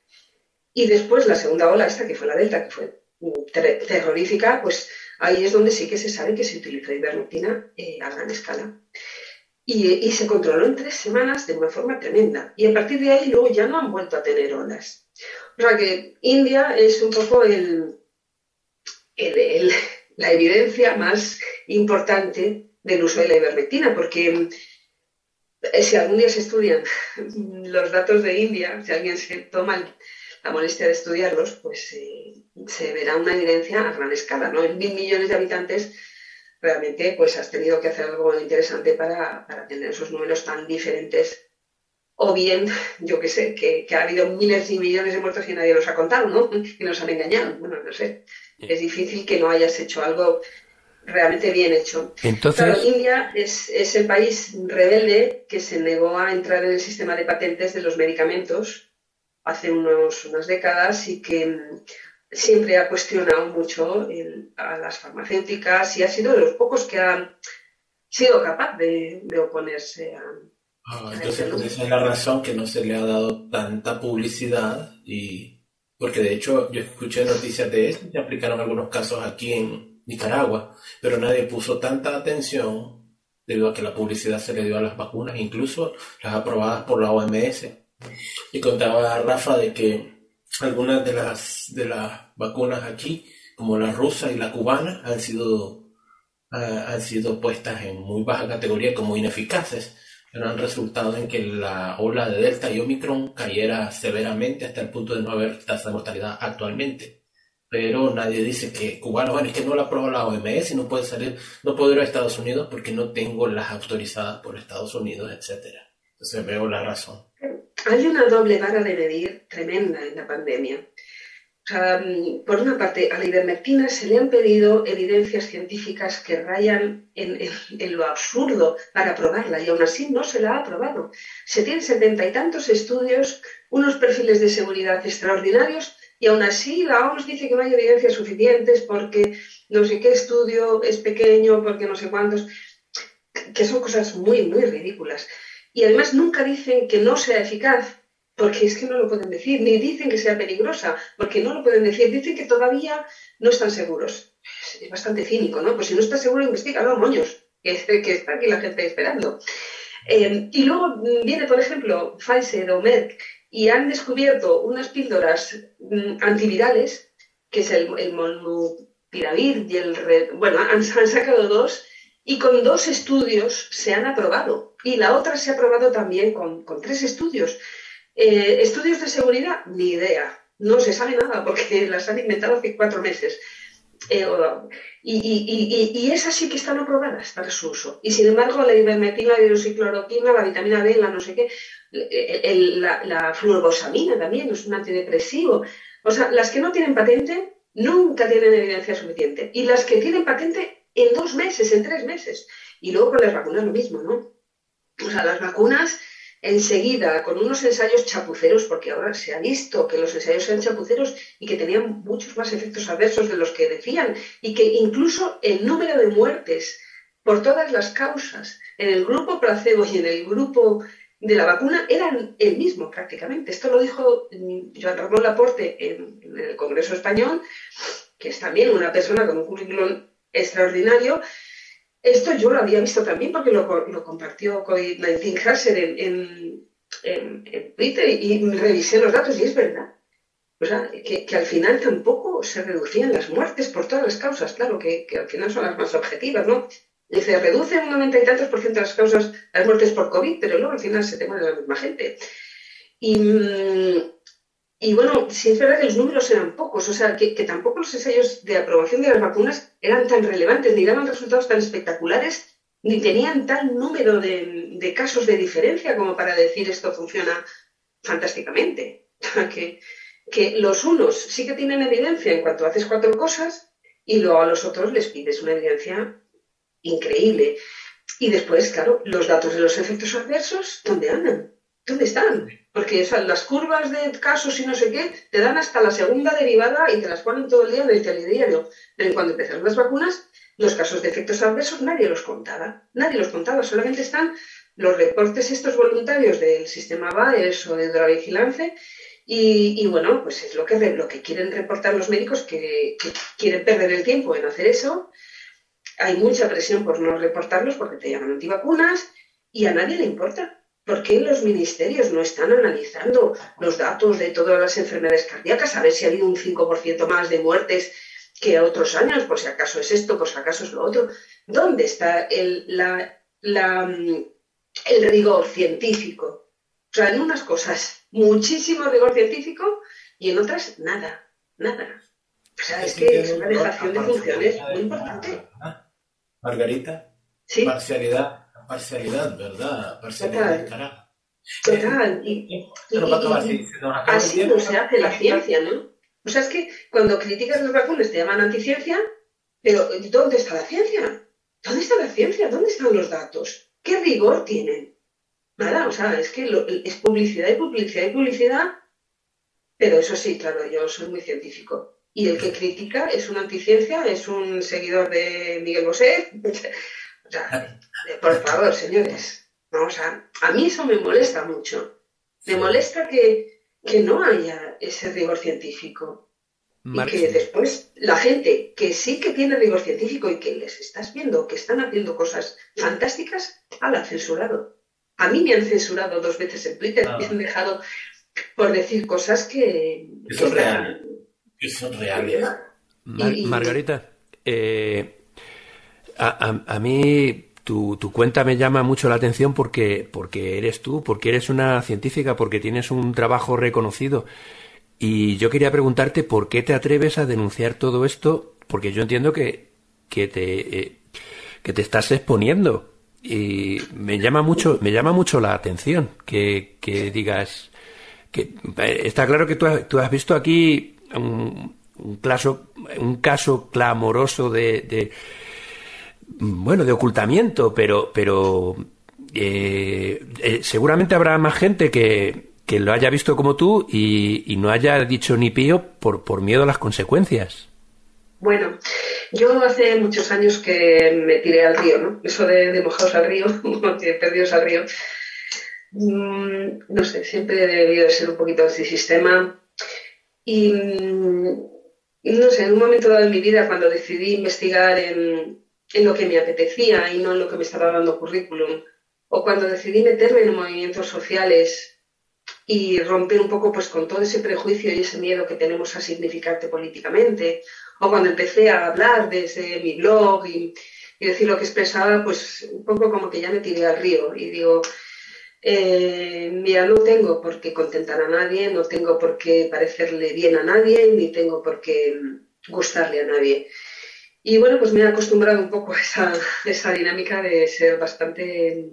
y después la segunda ola, esta que fue la Delta, que fue ter terrorífica, pues ahí es donde sí que se sabe que se utilizó ivermectina eh, a gran escala. Y, y se controló en tres semanas de una forma tremenda. Y a partir de ahí luego ya no han vuelto a tener olas. O sea que India es un poco el, el, el, la evidencia más importante del uso de la ivermectina, porque si algún día se estudian los datos de India, si alguien se toma el, la molestia de estudiarlos, pues eh, se verá una evidencia a gran escala, ¿no? En mil millones de habitantes realmente pues has tenido que hacer algo interesante para, para tener esos números tan diferentes. O bien, yo qué sé, que, que ha habido miles y millones de muertos y nadie los ha contado, ¿no? Y nos han engañado. Bueno, no sé. Es difícil que no hayas hecho algo realmente bien hecho. Entonces... Claro, India es, es el país rebelde que se negó a entrar en el sistema de patentes de los medicamentos hace unos, unas décadas y que siempre ha cuestionado mucho el, a las farmacéuticas y ha sido de los pocos que ha sido capaz de, de oponerse a... Ah, entonces pues esa es la razón que no se le ha dado tanta publicidad y porque de hecho yo escuché noticias de esto y aplicaron algunos casos aquí en Nicaragua, pero nadie puso tanta atención debido a que la publicidad se le dio a las vacunas, incluso las aprobadas por la O M S. Y contaba a Rafa de que algunas de las de las vacunas aquí, como la rusa y la cubana, han sido uh, han sido puestas en muy baja categoría como ineficaces. Pero han resultado en que la ola de Delta y Omicron cayera severamente hasta el punto de no haber tasa de mortalidad actualmente. Pero nadie dice que cubano, bueno, es que no la aprobó la O M S y no puede salir, no puedo ir a Estados Unidos porque no tengo las autorizadas por Estados Unidos, etcétera. Entonces veo la razón. Hay una doble vara de medir tremenda en la pandemia. O sea, por una parte, a la ivermectina se le han pedido evidencias científicas que rayan en, en, en lo absurdo para aprobarla y aún así no se la ha aprobado. Se tienen setenta y tantos estudios, unos perfiles de seguridad extraordinarios y aún así la O M S dice que no hay evidencias suficientes porque no sé qué estudio es pequeño, porque no sé cuántos, que son cosas muy, muy ridículas. Y además nunca dicen que no sea eficaz. Porque es que no lo pueden decir, ni dicen que sea peligrosa, porque no lo pueden decir, dicen que todavía no están seguros. Es bastante cínico, ¿no? Pues si no estás seguro, investígalo, moños, que, es, que está aquí la gente esperando. Eh, y luego viene, por ejemplo, Pfizer o Merck y han descubierto unas píldoras mm, antivirales, que es el, el molnupiravir y el... Red, bueno, han, han sacado dos y con dos estudios se han aprobado. Y la otra se ha aprobado también con, con tres estudios. Eh, ¿Estudios de seguridad? Ni idea. No se sabe nada porque las han inventado hace cuatro meses. Eh, y, y, y, y esas sí que están aprobadas para su uso. Y sin embargo, la ivermectina, la hidroxicloroquina, la vitamina D, la no sé qué, el, el, la, la fluorosamina también es un antidepresivo. O sea, las que no tienen patente nunca tienen evidencia suficiente. Y las que tienen patente en dos meses, en tres meses. Y luego con las vacunas lo mismo, ¿no? O sea, las vacunas enseguida, con unos ensayos chapuceros, porque ahora se ha visto que los ensayos eran chapuceros y que tenían muchos más efectos adversos de los que decían, y que incluso el número de muertes por todas las causas en el grupo placebo y en el grupo de la vacuna eran el mismo prácticamente. Esto lo dijo Joan Ramón Laporte en, en el Congreso Español, que es también una persona con un currículum extraordinario. Esto yo lo había visto también porque lo, lo compartió COVID diecinueve Hasser en, en, en, en Twitter y revisé los datos y es verdad. O sea, que, que al final tampoco se reducían las muertes por todas las causas, claro, que, que al final son las más objetivas, ¿no? Y se reduce un noventa y tantos por ciento de las causas, las muertes por COVID, pero luego al final se te muere la misma gente. Y... Y bueno, sí es verdad que los números eran pocos, o sea, que, que tampoco los ensayos de aprobación de las vacunas eran tan relevantes, ni daban resultados tan espectaculares, ni tenían tal número de, de casos de diferencia como para decir esto funciona fantásticamente. Que, que los unos sí que tienen evidencia en cuanto haces cuatro cosas y luego a los otros les pides una evidencia increíble. Y después, claro, los datos de los efectos adversos, ¿dónde andan? ¿Dónde están? Porque o sea, las curvas de casos y no sé qué te dan hasta la segunda derivada y te las ponen todo el día en el telediario. Pero cuando empezaron las vacunas, los casos de efectos adversos nadie los contaba. Nadie los contaba, solamente están los reportes estos voluntarios del sistema B A E S o de Drogavigilancia y, y bueno, pues es lo que, lo que quieren reportar los médicos que, que quieren perder el tiempo en hacer eso. Hay mucha presión por no reportarlos porque te llaman antivacunas y a nadie le importa. ¿Por qué los ministerios no están analizando los datos de todas las enfermedades cardíacas? A ver si ha habido un cinco por ciento más de muertes que otros años, por si acaso es esto, por si acaso es lo otro. ¿Dónde está el, la, la, el rigor científico? O sea, en unas cosas muchísimo rigor científico y en otras nada, nada. O sea, es que es una dejación de funciones muy importante. Margarita, ¿sí? Parcialidad. Parcialidad, ¿verdad? Parcialidad, carajo. Total. Y, y, y, y así no se hace la ciencia, ¿no? O sea, es que cuando criticas las vacunas te llaman anticiencia, pero ¿dónde está la ciencia? ¿Dónde está la ciencia? ¿Dónde están los datos? ¿Qué rigor tienen? Nada, o sea, es que lo, es publicidad y publicidad y publicidad, pero eso sí, claro, yo soy muy científico. Y el que critica es una anticiencia, es un seguidor de Miguel Bosé. O sea, por favor, señores, no, o sea, a mí eso me molesta mucho. Me molesta que, que no haya ese rigor científico. Mar- y que después la gente que sí que tiene rigor científico y que les estás viendo que están haciendo cosas fantásticas, ala, censurado. A mí me han censurado dos veces en Twitter, ah. me han dejado por decir cosas que... Que son reales. Que son reales. Mar- y, y, Margarita, eh... A, a, a mí tu, tu cuenta me llama mucho la atención porque, porque eres tú, porque eres una científica, porque tienes un trabajo reconocido. Y yo quería preguntarte por qué te atreves a denunciar todo esto, porque yo entiendo que, que, te, eh, que te estás exponiendo. Y me llama mucho, me llama mucho la atención que, que digas... que está claro que tú has, tú has visto aquí un, un, caso, un caso clamoroso de... de bueno, de ocultamiento, pero pero eh, eh, seguramente habrá más gente que, que lo haya visto como tú y, y no haya dicho ni pío por, por miedo a las consecuencias. Bueno, yo hace muchos años que me tiré al río, ¿no? Eso de, de mojados al río, de perdidos al río. Mm, no sé, siempre he debido de ser un poquito antisistema y mm, no sé, en un momento dado en mi vida cuando decidí investigar en en lo que me apetecía y no en lo que me estaba dando currículum. O cuando decidí meterme en movimientos sociales y romper un poco pues con todo ese prejuicio y ese miedo que tenemos a significarte políticamente. O cuando empecé a hablar desde mi blog y, y decir lo que expresaba, pues un poco como que ya me tiré al río y digo, eh, mira, no tengo por qué contentar a nadie, no tengo por qué parecerle bien a nadie, ni tengo por qué gustarle a nadie. Y bueno, pues me he acostumbrado un poco a esa, esa dinámica de ser bastante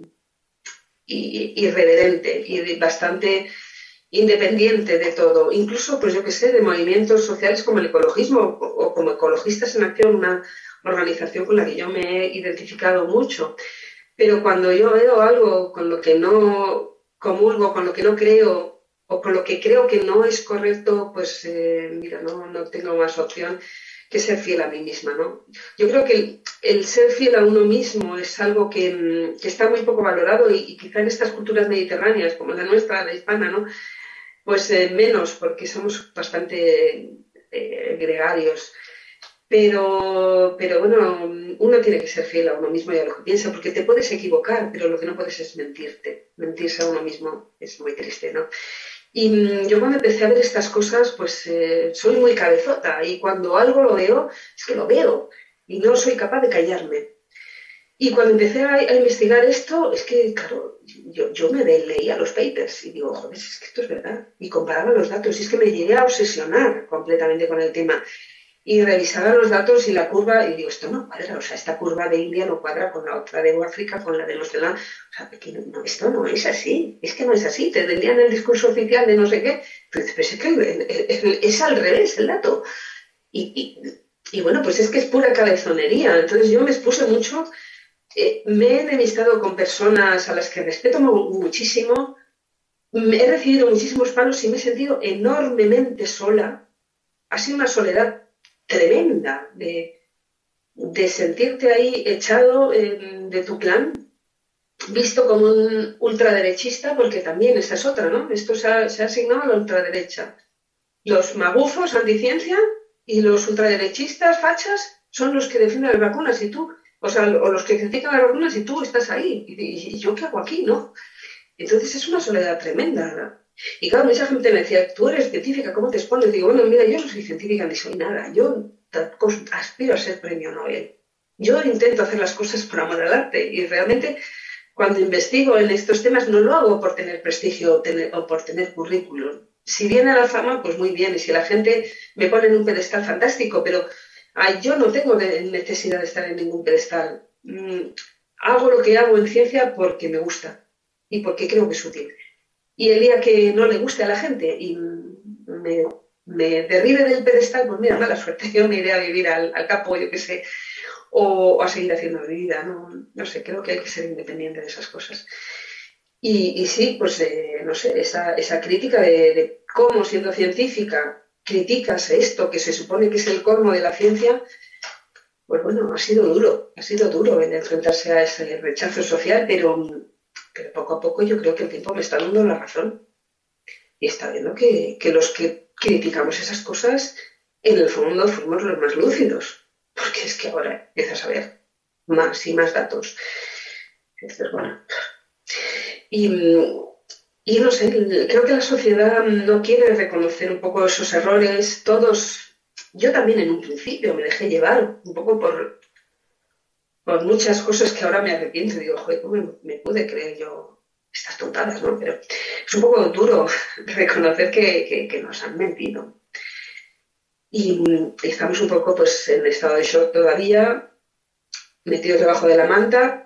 irreverente y bastante independiente de todo, incluso, pues yo que sé, de movimientos sociales como el ecologismo o como Ecologistas en Acción, una organización con la que yo me he identificado mucho. Pero cuando yo veo algo con lo que no comulgo, con lo que no creo o con lo que creo que no es correcto, pues eh, mira, no, no tengo más opción que ser fiel a mí misma, ¿no? Yo creo que el, el ser fiel a uno mismo es algo que, que está muy poco valorado y, y quizá en estas culturas mediterráneas, como la nuestra, la hispana, ¿no? Pues eh, menos, porque somos bastante eh, gregarios. Pero, pero bueno, uno tiene que ser fiel a uno mismo y a lo que piensa, porque te puedes equivocar, pero lo que no puedes es mentirte. Mentirse a uno mismo es muy triste, ¿no? Y mm, yo cuando empecé a ver estas cosas, pues eh, soy muy cabezota y cuando algo lo veo, es que lo veo y no soy capaz de callarme. Y cuando empecé a, a investigar esto, es que, claro, yo, yo me de, leía los papers y digo, joder, es que esto es verdad. Y comparaba los datos y es que me llegué a obsesionar completamente con el tema. Y revisaba los datos y la curva y digo, esto no cuadra, o sea, esta curva de India no cuadra con la otra de África, con la de Nueva Zelanda, o sea, que no, esto no es así, es que no es así, te vendían el discurso oficial de no sé qué, pero, pero es que es al revés el dato. Y, y, y bueno, pues es que es pura cabezonería, entonces yo me expuse mucho, eh, me he enemistado con personas a las que respeto muchísimo, me he recibido muchísimos palos y me he sentido enormemente sola, ha sido una soledad tremenda de, de sentirte ahí echado eh, de tu clan, visto como un ultraderechista, porque también esa es otra, ¿no? Esto se ha, se ha asignado a la ultraderecha. Los magufos anticiencia y los ultraderechistas fachas son los que defienden las vacunas y tú, o sea, o los que critican las vacunas y tú estás ahí. Y, y, y yo qué hago aquí, ¿no? Entonces es una soledad tremenda, ¿no? Y claro, mucha gente me decía, tú eres científica, ¿cómo te expones? Digo, bueno, mira, yo no soy científica ni soy nada, yo aspiro a ser premio Nobel. Yo intento hacer las cosas por amor al arte y realmente cuando investigo en estos temas no lo hago por tener prestigio o, tener, o por tener currículum. Si viene la fama, pues muy bien, y si la gente me pone en un pedestal, fantástico, pero ay, yo no tengo necesidad de estar en ningún pedestal. Mm, hago lo que hago en ciencia porque me gusta y porque creo que es útil. Y el día que no le guste a la gente y me, me derribe del pedestal, pues mira, mala suerte, yo me iré a vivir al, al campo, yo qué sé, o, o a seguir haciendo mi vida, ¿no? No sé, creo que hay que ser independiente de esas cosas. Y, y sí, pues eh, no sé, esa, esa crítica de, de cómo siendo científica criticas esto que se supone que es el colmo de la ciencia, pues bueno, ha sido duro, ha sido duro en enfrentarse a ese rechazo social, pero, pero poco a poco yo creo que el tiempo me está dando la razón y está viendo que, que los que criticamos esas cosas en el fondo fuimos los más lúcidos, porque es que ahora empiezas a ver más y más datos. Entonces, bueno, y, y no sé, creo que la sociedad no quiere reconocer un poco esos errores, todos, yo también en un principio me dejé llevar un poco por, por muchas cosas que ahora me arrepiento, digo, joder, ¿cómo me, me pude creer yo estas tontadas, ¿no? Pero es un poco duro reconocer que, que, que nos han mentido. Y, y estamos un poco pues en estado de shock todavía, metidos debajo de la manta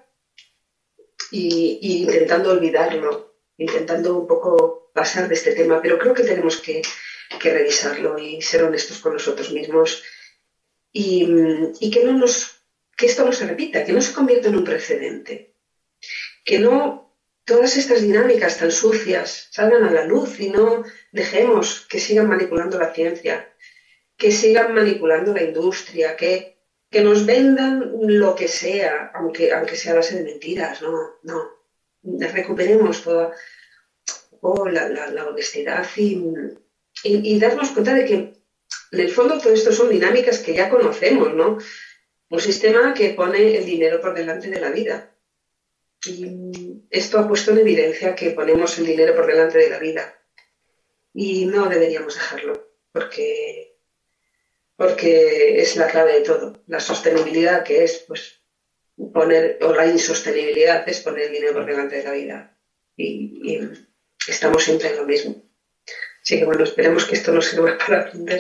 y, y intentando olvidarlo, intentando un poco pasar de este tema, pero creo que tenemos que, que revisarlo y ser honestos con nosotros mismos y, y que, no nos, que esto no se repita, que no se convierta en un precedente, que no todas estas dinámicas tan sucias salgan a la luz y no dejemos que sigan manipulando la ciencia, que sigan manipulando la industria, que, que nos vendan lo que sea, aunque, aunque sea a base de mentiras, no, no. Recuperemos toda oh, la, la, la honestidad y, y, y darnos cuenta de que en el fondo todo esto son dinámicas que ya conocemos, ¿no? Un sistema que pone el dinero por delante de la vida. Y esto ha puesto en evidencia que ponemos el dinero por delante de la vida. Y no deberíamos dejarlo, porque, porque es la clave de todo. La sostenibilidad, que es pues poner, o la insostenibilidad es poner el dinero por delante de la vida. Y, y estamos siempre en lo mismo. Así que bueno, esperemos que esto nos sirva para aprender.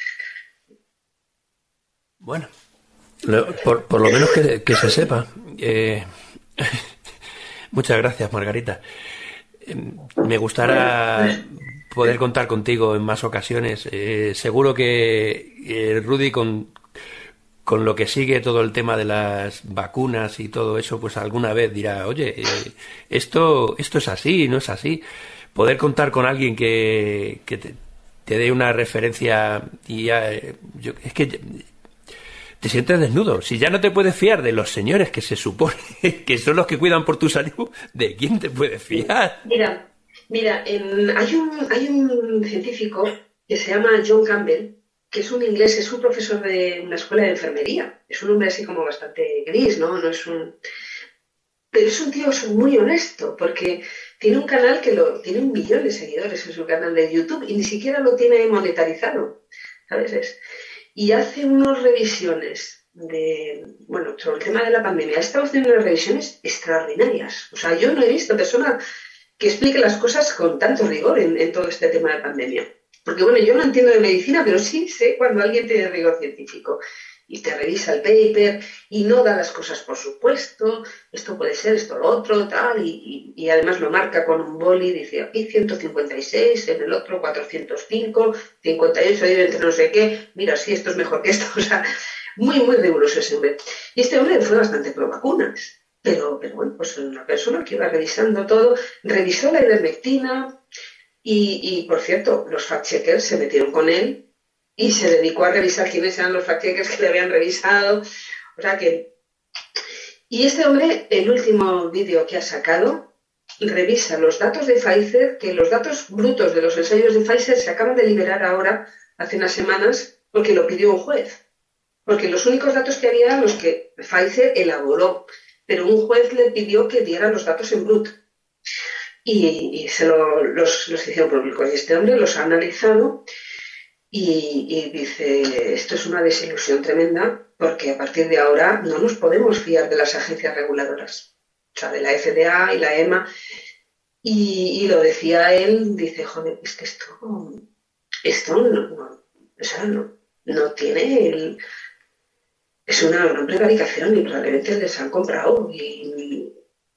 Bueno, por, por lo menos que, que se sepa. Eh, muchas gracias, Margarita. Eh, me gustará poder contar contigo en más ocasiones. Eh, seguro que eh, Rudy, con, con lo que sigue todo el tema de las vacunas y todo eso, pues alguna vez dirá, oye, eh, esto, esto es así, no es así. Poder contar con alguien que, que te, te dé una referencia y ya, eh, yo, es que te sientes desnudo. Si ya no te puedes fiar de los señores que se supone que son los que cuidan por tu salud, ¿de quién te puedes fiar? Mira, mira, en, hay, un, hay un científico que se llama John Campbell, que es un inglés, es un profesor de una escuela de enfermería. Es un hombre así como bastante gris, ¿no? No es un... Pero es un tío muy honesto, porque tiene un canal que lo tiene un millón de seguidores en su canal de YouTube y ni siquiera lo tiene monetarizado, ¿sabes? Es, y hace unas revisiones de, bueno, sobre el tema de la pandemia. Estamos haciendo unas revisiones extraordinarias. O sea, yo no he visto persona que explique las cosas con tanto rigor en, en todo este tema de pandemia. Porque, bueno, yo no entiendo de medicina, pero sí sé cuando alguien tiene rigor científico. Y te revisa el paper y no da las cosas por supuesto, esto puede ser, esto lo otro, tal, y, y, y además lo marca con un boli, dice aquí ciento cincuenta y seis, en el otro cuatrocientos cinco, cincuenta y ocho, entre no sé qué, mira, sí, esto es mejor que esto, o sea, muy, muy riguroso ese hombre. Y este hombre fue bastante pro vacunas, pero, pero bueno, pues una persona que iba revisando todo, revisó la ivermectina y, y por cierto, los fact-checkers se metieron con él y se dedicó a revisar quiénes eran los fact-checkers que le habían revisado. O sea que... Y este hombre, el último vídeo que ha sacado, revisa los datos de Pfizer, que los datos brutos de los ensayos de Pfizer se acaban de liberar ahora, hace unas semanas, porque lo pidió un juez. Porque los únicos datos que había eran los que Pfizer elaboró, pero un juez le pidió que diera los datos en bruto. Y, y se lo, los, los hicieron públicos. Y este hombre los ha analizado y, y dice, esto es una desilusión tremenda, porque a partir de ahora no nos podemos fiar de las agencias reguladoras, o sea, de la F D A y la E M A. Y, y lo decía él, dice, joder, es que esto, esto no, no, o sea, no, no tiene el... Es una, una prevaricación y probablemente les han comprado. Y,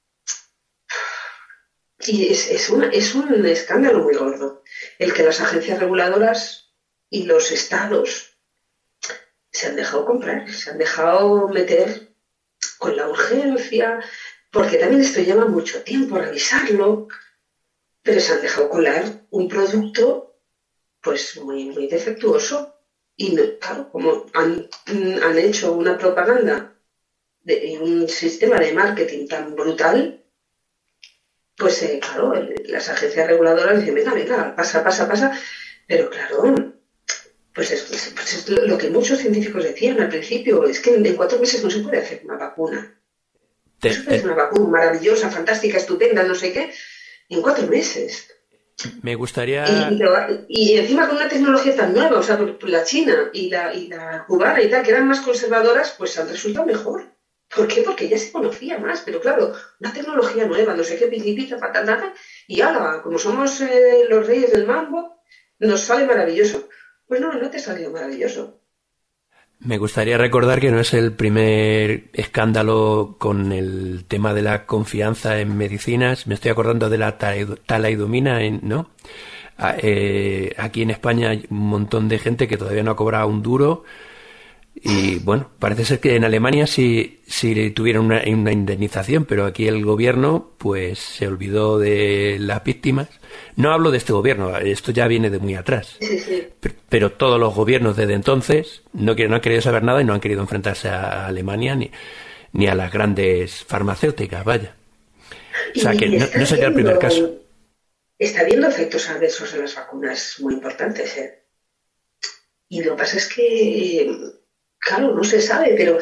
y es, es, una, es un escándalo muy gordo el que las agencias reguladoras y los estados se han dejado comprar, se han dejado meter con la urgencia, porque también esto lleva mucho tiempo revisarlo, pero se han dejado colar un producto pues muy, muy defectuoso. Y no, claro, como han, han hecho una propaganda de un sistema de marketing tan brutal, pues eh, claro, el, las agencias reguladoras dicen, venga, venga, pasa, pasa, pasa, pero claro, pues es, pues es lo que muchos científicos decían al principio, es que en, en cuatro meses no se puede hacer una vacuna. Te, no se puede eh, hacer una vacuna maravillosa, fantástica, estupenda, no sé qué, en cuatro meses. Me gustaría... Y, y encima con una tecnología tan nueva, o sea, la China y la, y la cubana y tal, que eran más conservadoras, pues han resultado mejor. ¿Por qué? Porque ya se conocía más, pero claro, una tecnología nueva, no sé qué, pitipita, patata, y ala, como somos eh, los reyes del mambo, nos sale maravilloso. Pues no, no te salió maravilloso. Me gustaría recordar que no es el primer escándalo con el tema de la confianza en medicinas. Me estoy acordando de la talaidomina, ¿no? Eh, aquí en España hay un montón de gente que todavía no ha cobrado un duro. Y bueno, parece ser que en Alemania sí, sí tuvieron una, una indemnización, pero aquí el gobierno pues se olvidó de las víctimas. No hablo de este gobierno, esto ya viene de muy atrás. Sí, sí. Pero, pero todos los gobiernos desde entonces no, no han querido saber nada y no han querido enfrentarse a Alemania ni, ni a las grandes farmacéuticas, vaya. O sea que no, no sería el primer caso. Está habiendo efectos adversos en las vacunas muy importantes, ¿eh? Y lo que pasa es que... Claro, no se sabe, pero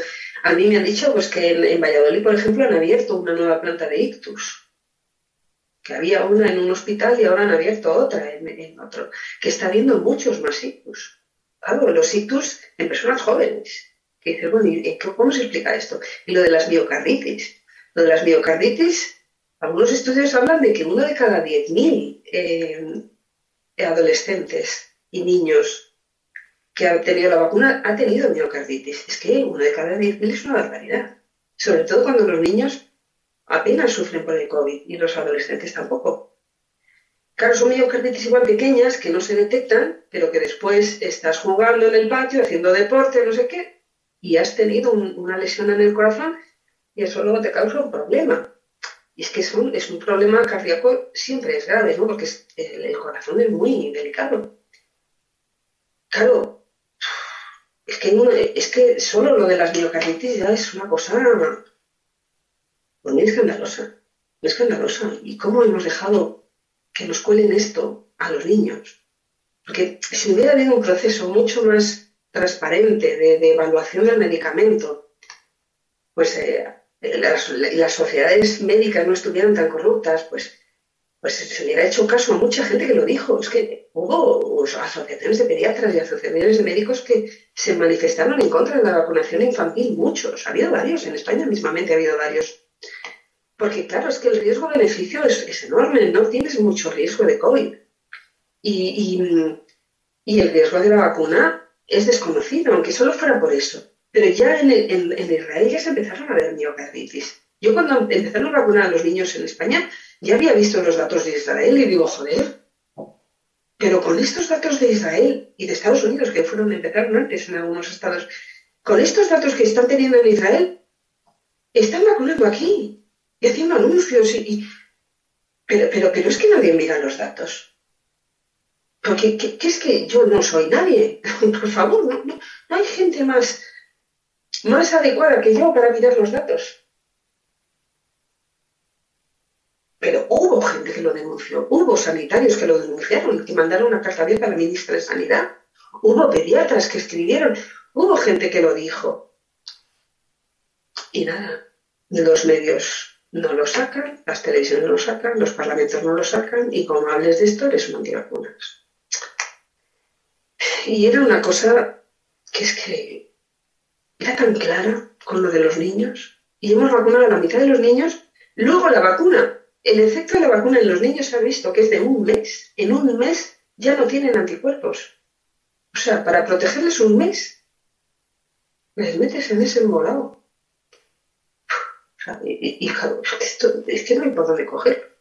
A mí me han dicho pues que en, en Valladolid, por ejemplo, han abierto una nueva planta de ictus, que había una en un hospital y ahora han abierto otra en, en otro, que está habiendo muchos más ictus. Claro, los ictus en personas jóvenes. Que dices, bueno, ¿y cómo se explica esto? Y lo de las miocarditis. Lo de las miocarditis, algunos estudios hablan de que uno de cada diez mil eh, adolescentes y niños que han tenido la vacuna ha tenido miocarditis. Es que uno de cada diez mil es una barbaridad. Sobre todo cuando los niños apenas sufren por el COVID y los adolescentes tampoco. Claro, son miocarditis igual pequeñas que no se detectan, pero que después estás jugando en el patio, haciendo deporte, no sé qué, y has tenido un, una lesión en el corazón y eso luego te causa un problema. Y es que es un, es un problema cardíaco, siempre es grave, ¿no? Porque es, el, el corazón es muy delicado. Claro, es que, uno, es que solo lo de las miocarditis ya es una cosa muy escandalosa, muy escandalosa. ¿Y cómo hemos dejado que nos cuelen esto a los niños? Porque si hubiera habido un proceso mucho más transparente de, de evaluación del medicamento, pues eh, las, las sociedades médicas no estuvieran tan corruptas, pues, pues se hubiera hecho caso a mucha gente que lo dijo. Es que hubo asociaciones de pediatras y asociaciones de médicos que se manifestaron en contra de la vacunación infantil, muchos. Ha habido varios, en España mismamente ha habido varios. Porque claro, es que el riesgo-beneficio es, es enorme, no tienes mucho riesgo de COVID. Y, y, y el riesgo de la vacuna es desconocido, aunque solo fuera por eso. Pero ya en, en, en Israel ya se empezaron a ver miocarditis. Yo cuando empezaron a vacunar a los niños en España, ya había visto los datos de Israel y digo, joder, pero con estos datos de Israel y de Estados Unidos, que fueron empezaron antes en algunos estados, con estos datos que están teniendo en Israel, están vacunando aquí y haciendo anuncios y... y pero, pero, pero es que nadie mira los datos. Porque ¿qué, qué es que yo no soy nadie? Por favor, no, no, no hay gente más, más adecuada que yo para mirar los datos. Pero hubo gente que lo denunció, hubo sanitarios que lo denunciaron, que mandaron una carta abierta a la ministra de Sanidad, hubo pediatras que escribieron, hubo gente que lo dijo. Y nada, los medios no lo sacan, las televisiones no lo sacan, los parlamentos no lo sacan, y como hables de esto, eres un antivacunas. Y era una cosa que es que era tan clara con lo de los niños. Y hemos vacunado a la mitad de los niños. Luego la vacuna, el efecto de la vacuna en los niños se ha visto que es de un mes. En un mes ya no tienen anticuerpos. O sea, para protegerles un mes, les metes en ese embolado. O sea, y, y, esto, es que no hay por dónde coger.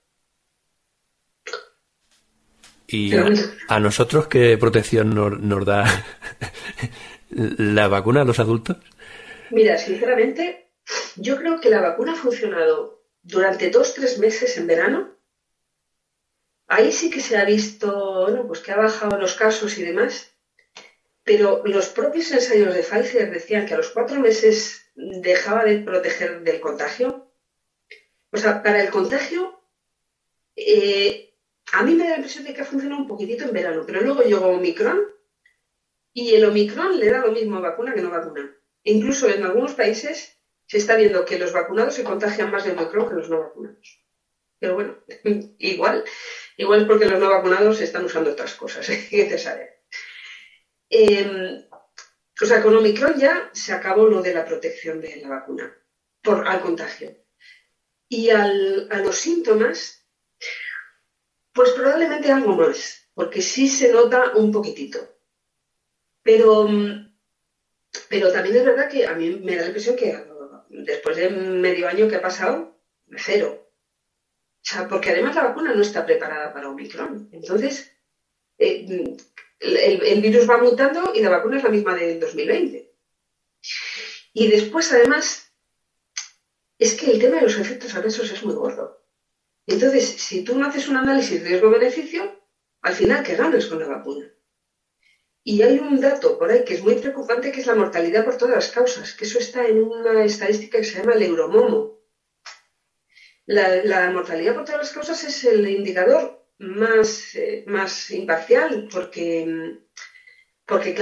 ¿Y a, a nosotros qué protección nos, nos da la vacuna a los adultos? Mira, sinceramente, yo creo que la vacuna ha funcionado durante dos, tres meses en verano. Ahí sí que se ha visto, bueno, pues que ha bajado los casos y demás. Pero los propios ensayos de Pfizer decían que a los cuatro meses dejaba de proteger del contagio. O sea, para el contagio... Eh, A mí me da la impresión de que ha funcionado un poquitito en verano, pero luego llegó Omicron y el Omicron le da lo mismo vacuna que no vacuna. E incluso en algunos países se está viendo que los vacunados se contagian más de Omicron que los no vacunados. Pero bueno, igual, igual es porque los no vacunados están usando otras cosas, ¿eh? ¿Qué te sabe? Eh, o sea, con Omicron ya se acabó lo de la protección de la vacuna por, al contagio. Y al, a los síntomas... Pues probablemente algo más, porque sí se nota un poquitito. Pero, pero también es verdad que a mí me da la impresión que después de medio año que ha pasado, cero. O sea, porque además la vacuna no está preparada para Omicron. Entonces, eh, el, el virus va mutando y la vacuna es la misma del dos mil veinte. Y después, además, es que el tema de los efectos adversos es muy gordo. Entonces, si tú no haces un análisis riesgo-beneficio, al final, ¿qué ganas con la vacuna? Y hay un dato por ahí que es muy preocupante, que es la mortalidad por todas las causas, que eso está en una estadística que se llama el Euromomo. La, la mortalidad por todas las causas es el indicador más, eh, más imparcial, porque, porque, claro,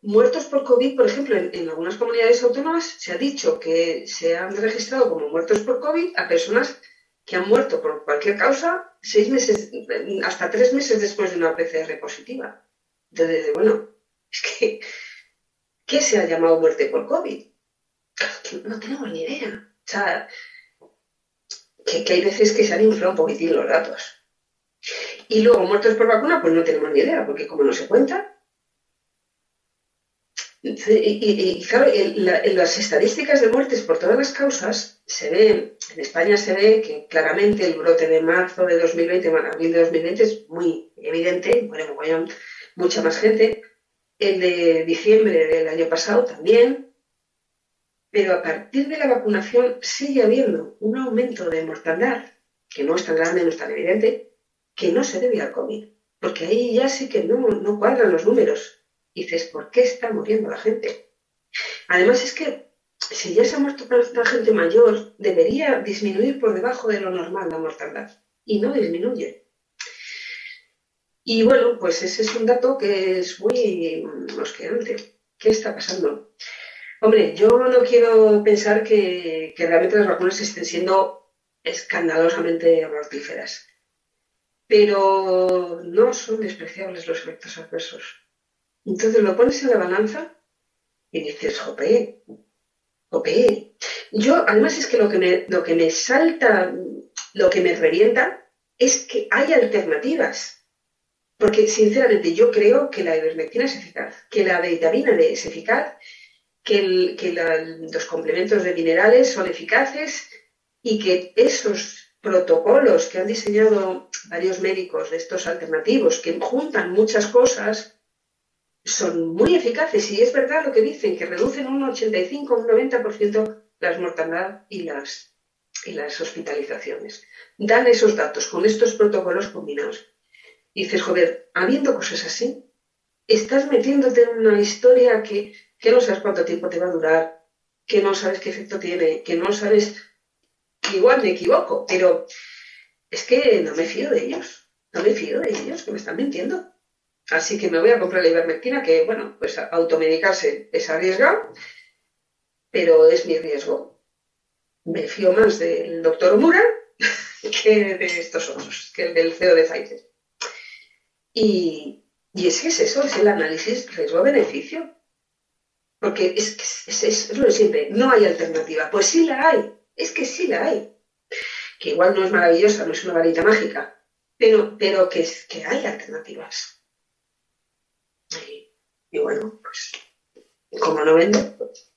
muertos por COVID, por ejemplo, en, en algunas comunidades autónomas se ha dicho que se han registrado como muertos por COVID a personas que han muerto por cualquier causa seis meses, hasta tres meses después de una P C R positiva. Entonces, bueno, es que, ¿qué se ha llamado muerte por COVID? No tenemos ni idea. O sea, que, que hay veces que se han inflado un poquitín los datos. Y luego, muertos por vacuna, pues no tenemos ni idea, porque como no se cuenta. Y, y, y claro, en, la, en las estadísticas de muertes por todas las causas, se ve, en España se ve que claramente el brote de marzo de dos mil veinte, bueno, abril de dos mil veinte es muy evidente, muere mogollón, mucha más gente. El de diciembre del año pasado también. Pero a partir de la vacunación sigue habiendo un aumento de mortandad, que no es tan grande, no es tan evidente, que no se debe al COVID. Porque ahí ya sí que no, no cuadran los números. Y dices, ¿por qué está muriendo la gente? Además es que si ya se ha muerto tanta gente mayor, debería disminuir por debajo de lo normal la mortandad. Y no disminuye. Y bueno, pues ese es un dato que es muy mosqueante. ¿Qué está pasando? Hombre, yo no quiero pensar que, que realmente las vacunas estén siendo escandalosamente mortíferas. Pero no son despreciables los efectos adversos. Entonces lo pones en la balanza y dices, jope, jope. Yo, además es que lo que me, lo que me salta, lo que me revienta, es que hay alternativas. Porque, sinceramente, yo creo que la ivermectina es eficaz, que la vitamina D es eficaz, que, el, que la, los complementos de minerales son eficaces y que esos protocolos que han diseñado varios médicos de estos alternativos, que juntan muchas cosas, son muy eficaces. Y es verdad lo que dicen, que reducen un ochenta y cinco, un noventa por ciento la mortandad y las, y las hospitalizaciones. Dan esos datos con estos protocolos combinados. Y dices, joder, habiendo cosas así, estás metiéndote en una historia que, que no sabes cuánto tiempo te va a durar, que no sabes qué efecto tiene, que no sabes, que igual me equivoco, pero es que no me fío de ellos, no me fío de ellos, que me están mintiendo. Así que me voy a comprar la ivermectina, que bueno, pues automedicarse es arriesgado, pero es mi riesgo. Me fío más del doctor Omura que de estos otros, que el del C E O de Pfizer. Y, y es que es eso, es el análisis riesgo-beneficio. Porque es que es, es, es lo de siempre, no hay alternativa. Pues sí la hay, es que sí la hay. Que igual no es maravillosa, no es una varita mágica, pero, pero que, es, que hay alternativas. Y, y bueno, pues como no vendo, pues.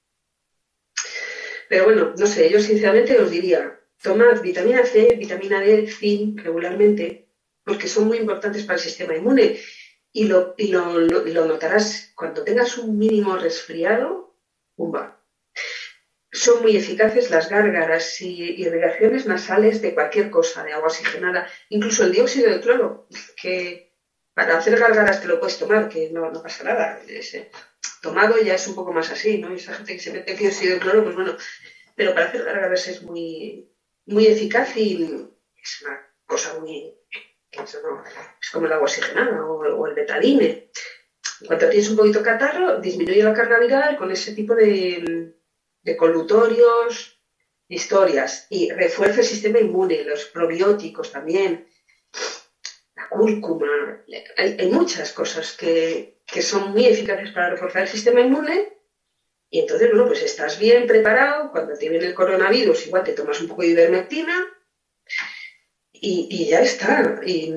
Pero bueno, no sé, yo sinceramente os diría, tomad vitamina C, vitamina D, zinc regularmente, porque son muy importantes para el sistema inmune. Y lo, y lo, lo, lo notarás cuando tengas un mínimo resfriado, ¡pumba! Son muy eficaces las gárgaras y irrigaciones nasales de cualquier cosa, de agua oxigenada, incluso el dióxido de cloro, que para hacer gárgaras te lo puedes tomar, que no, no pasa nada. Ese tomado ya es un poco más así, ¿no? Y esa gente que se mete dióxido de cloro, pues bueno, pero para hacer gárgaras es muy, muy eficaz y es una cosa muy... Eso no, es como el agua oxigenada o, o el betadine. Cuando tienes un poquito de catarro, disminuye la carga viral con ese tipo de, de colutorios, historias, y refuerza el sistema inmune, los probióticos también, la cúrcuma. Hay, hay muchas cosas que, que son muy eficaces para reforzar el sistema inmune. Y entonces, bueno, pues estás bien preparado. Cuando te viene el coronavirus, igual te tomas un poco de ivermectina. Y, y ya está, y,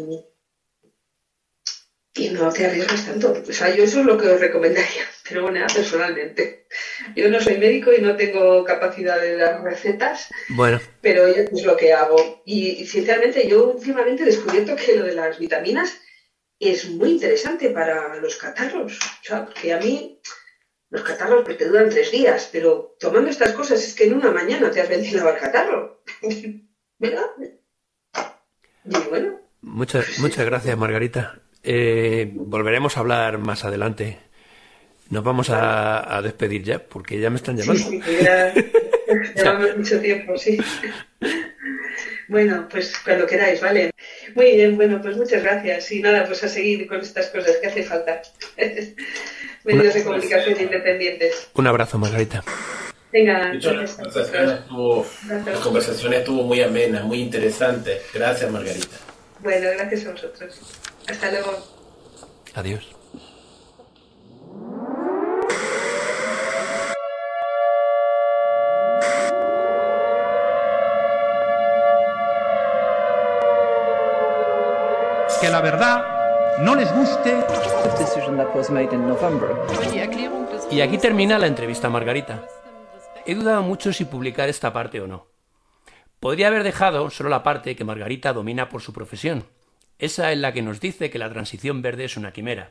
y no te arriesgas tanto. O sea, yo eso es lo que os recomendaría, pero bueno, personalmente. Yo no soy médico y no tengo capacidad de dar recetas, bueno, pero es lo que hago. Y, y sinceramente yo últimamente he descubierto que lo de las vitaminas es muy interesante para los catarros. O sea, porque a mí los catarros pues, te duran tres días, pero tomando estas cosas es que en una mañana te has ventilado el catarro. ¿Verdad? Y bueno, muchas, pues, muchas gracias, Margarita. Eh, volveremos a hablar más adelante. Nos vamos a, a despedir ya, porque ya me están llamando. Sí, sí, ya llevamos mucho tiempo, sí. Bueno, pues cuando queráis, ¿vale? Muy bien, bueno, pues muchas gracias. Y nada, pues a seguir con estas cosas que hace falta. medios de comunicación independientes. Un abrazo, Margarita. Venga, De hecho, la conversación estuvo, la conversación estuvo muy amena, muy interesante. Gracias, Margarita. Bueno, gracias a vosotros. Hasta luego. Adiós. Que la verdad no les guste. Y aquí termina la entrevista a Margarita. He dudado mucho si publicar esta parte o no. Podría haber dejado solo la parte que Margarita domina por su profesión, esa en la que nos dice que la transición verde es una quimera.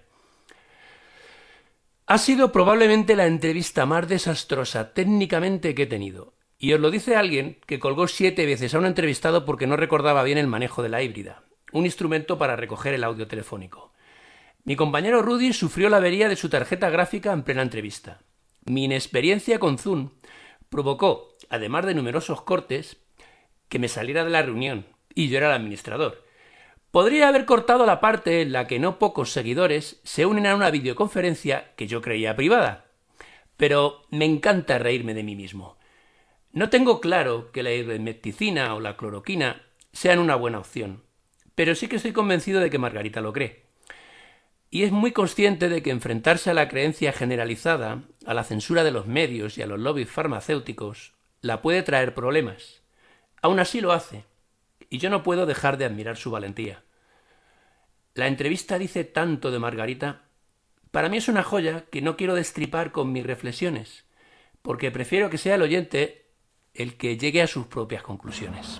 Ha sido probablemente la entrevista más desastrosa técnicamente que he tenido, y os lo dice alguien que colgó siete veces a un entrevistado porque no recordaba bien el manejo de la híbrida, un instrumento para recoger el audio telefónico. Mi compañero Rudy sufrió la avería de su tarjeta gráfica en plena entrevista. Mi inexperiencia con Zoom provocó, además de numerosos cortes, que me saliera de la reunión, y yo era el administrador. Podría haber cortado la parte en la que no pocos seguidores se unen a una videoconferencia que yo creía privada. Pero me encanta reírme de mí mismo. No tengo claro que la ivermectina o la cloroquina sean una buena opción, pero sí que estoy convencido de que Margarita lo cree. Y es muy consciente de que enfrentarse a la creencia generalizada, a la censura de los medios y a los lobbies farmacéuticos, la puede traer problemas. Aún así lo hace, y yo no puedo dejar de admirar su valentía. La entrevista dice tanto de Margarita. Para mí es una joya que no quiero destripar con mis reflexiones, porque prefiero que sea el oyente el que llegue a sus propias conclusiones.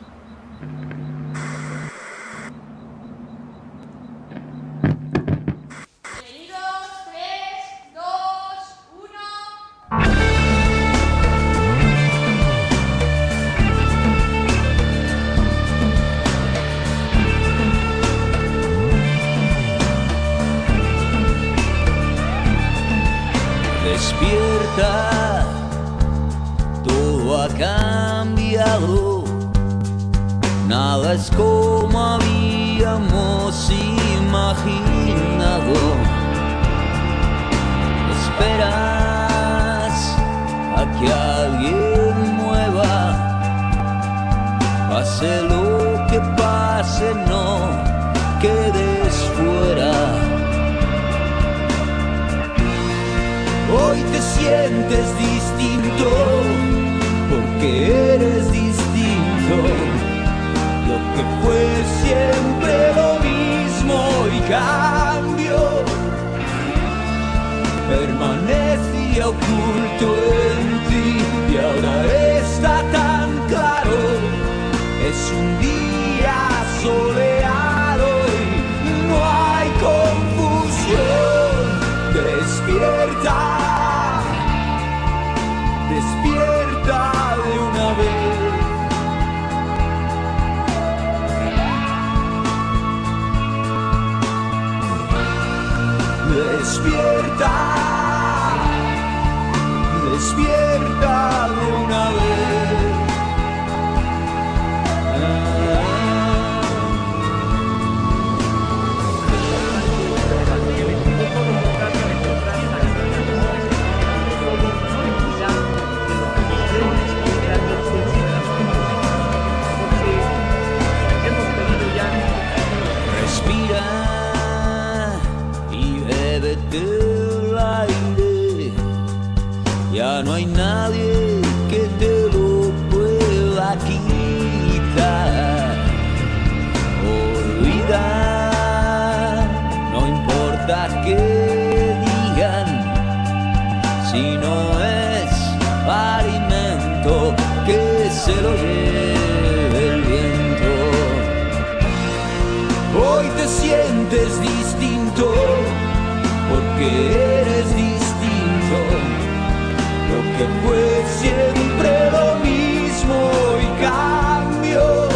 Despierta, todo ha cambiado, nada es como habíamos imaginado. Esperas a que alguien mueva, pase lo que pase, no quedes fuera. Hoy te sientes distinto, porque eres distinto. Lo que fue siempre lo mismo y cambió, permanecía oculto en ti y ahora está tan claro. Es un día soleado y no hay confusión. Despierta. Despierta de una vez. Despierta. Despierta de una vez. El aire, ya no hay nadie que te lo pueda quitar. Olvida, no importa qué digan, si no es alimento que se lo lleve el viento. Hoy te sientes distinto, porque eres distinto. Lo que fue siempre lo mismo y cambió,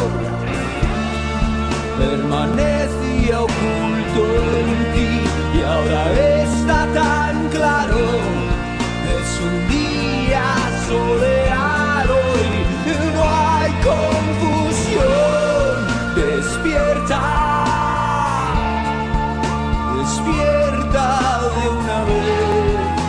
permanecía oculto en ti y ahora está tan claro. Es un día soleado y no hay confusión. Despierta. Despierta de una vez.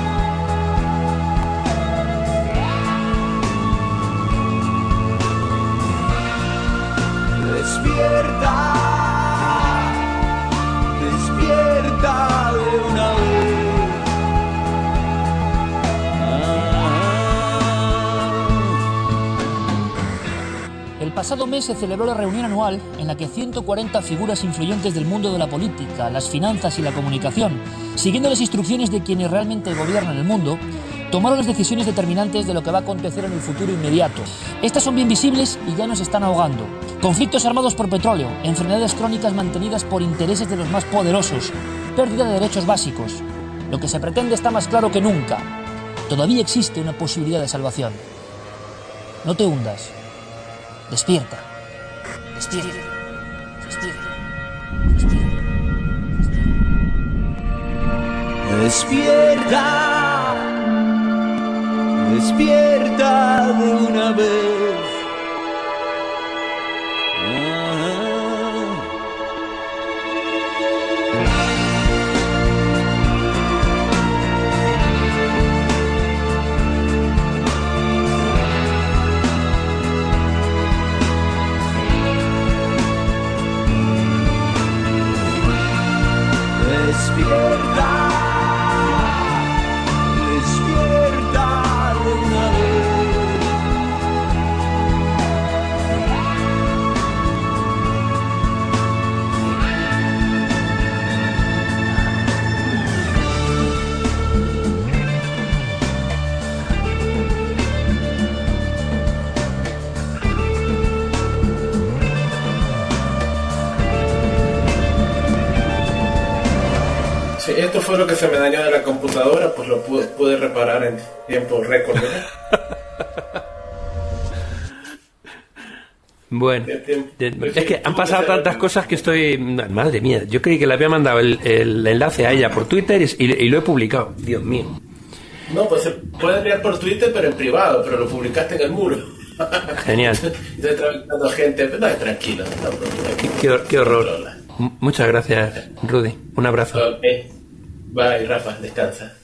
pasado mes se celebró la reunión anual en la que ciento cuarenta figuras influyentes del mundo de la política, las finanzas y la comunicación, siguiendo las instrucciones de quienes realmente gobiernan el mundo, tomaron las decisiones determinantes de lo que va a acontecer en el futuro inmediato. Estas son bien visibles y ya nos están ahogando. Conflictos armados por petróleo, enfermedades crónicas mantenidas por intereses de los más poderosos, pérdida de derechos básicos. Lo que se pretende está más claro que nunca. Todavía existe una posibilidad de salvación. No te hundas. Despierta. Despierta. Despierta. Despierta. Despierta de una vez. Despierta, despierta de una vez. Sí, esto fue lo que se me dañó de la computadora, pues lo pude, pude reparar en tiempo récord, ¿no? Bueno, es que han pasado tantas cosas que estoy... Madre mía, yo creí que le había mandado el, el enlace a ella por Twitter y, y lo he publicado. Dios mío. No, pues se puede enviar por Twitter, pero en privado, pero lo publicaste en el muro. Genial. Estoy tramitando gente, no, tranquilo. No, qué, qué, qué horror. Muchas gracias, Rudy. Un abrazo. Okay. Bye, Rafa, descansa.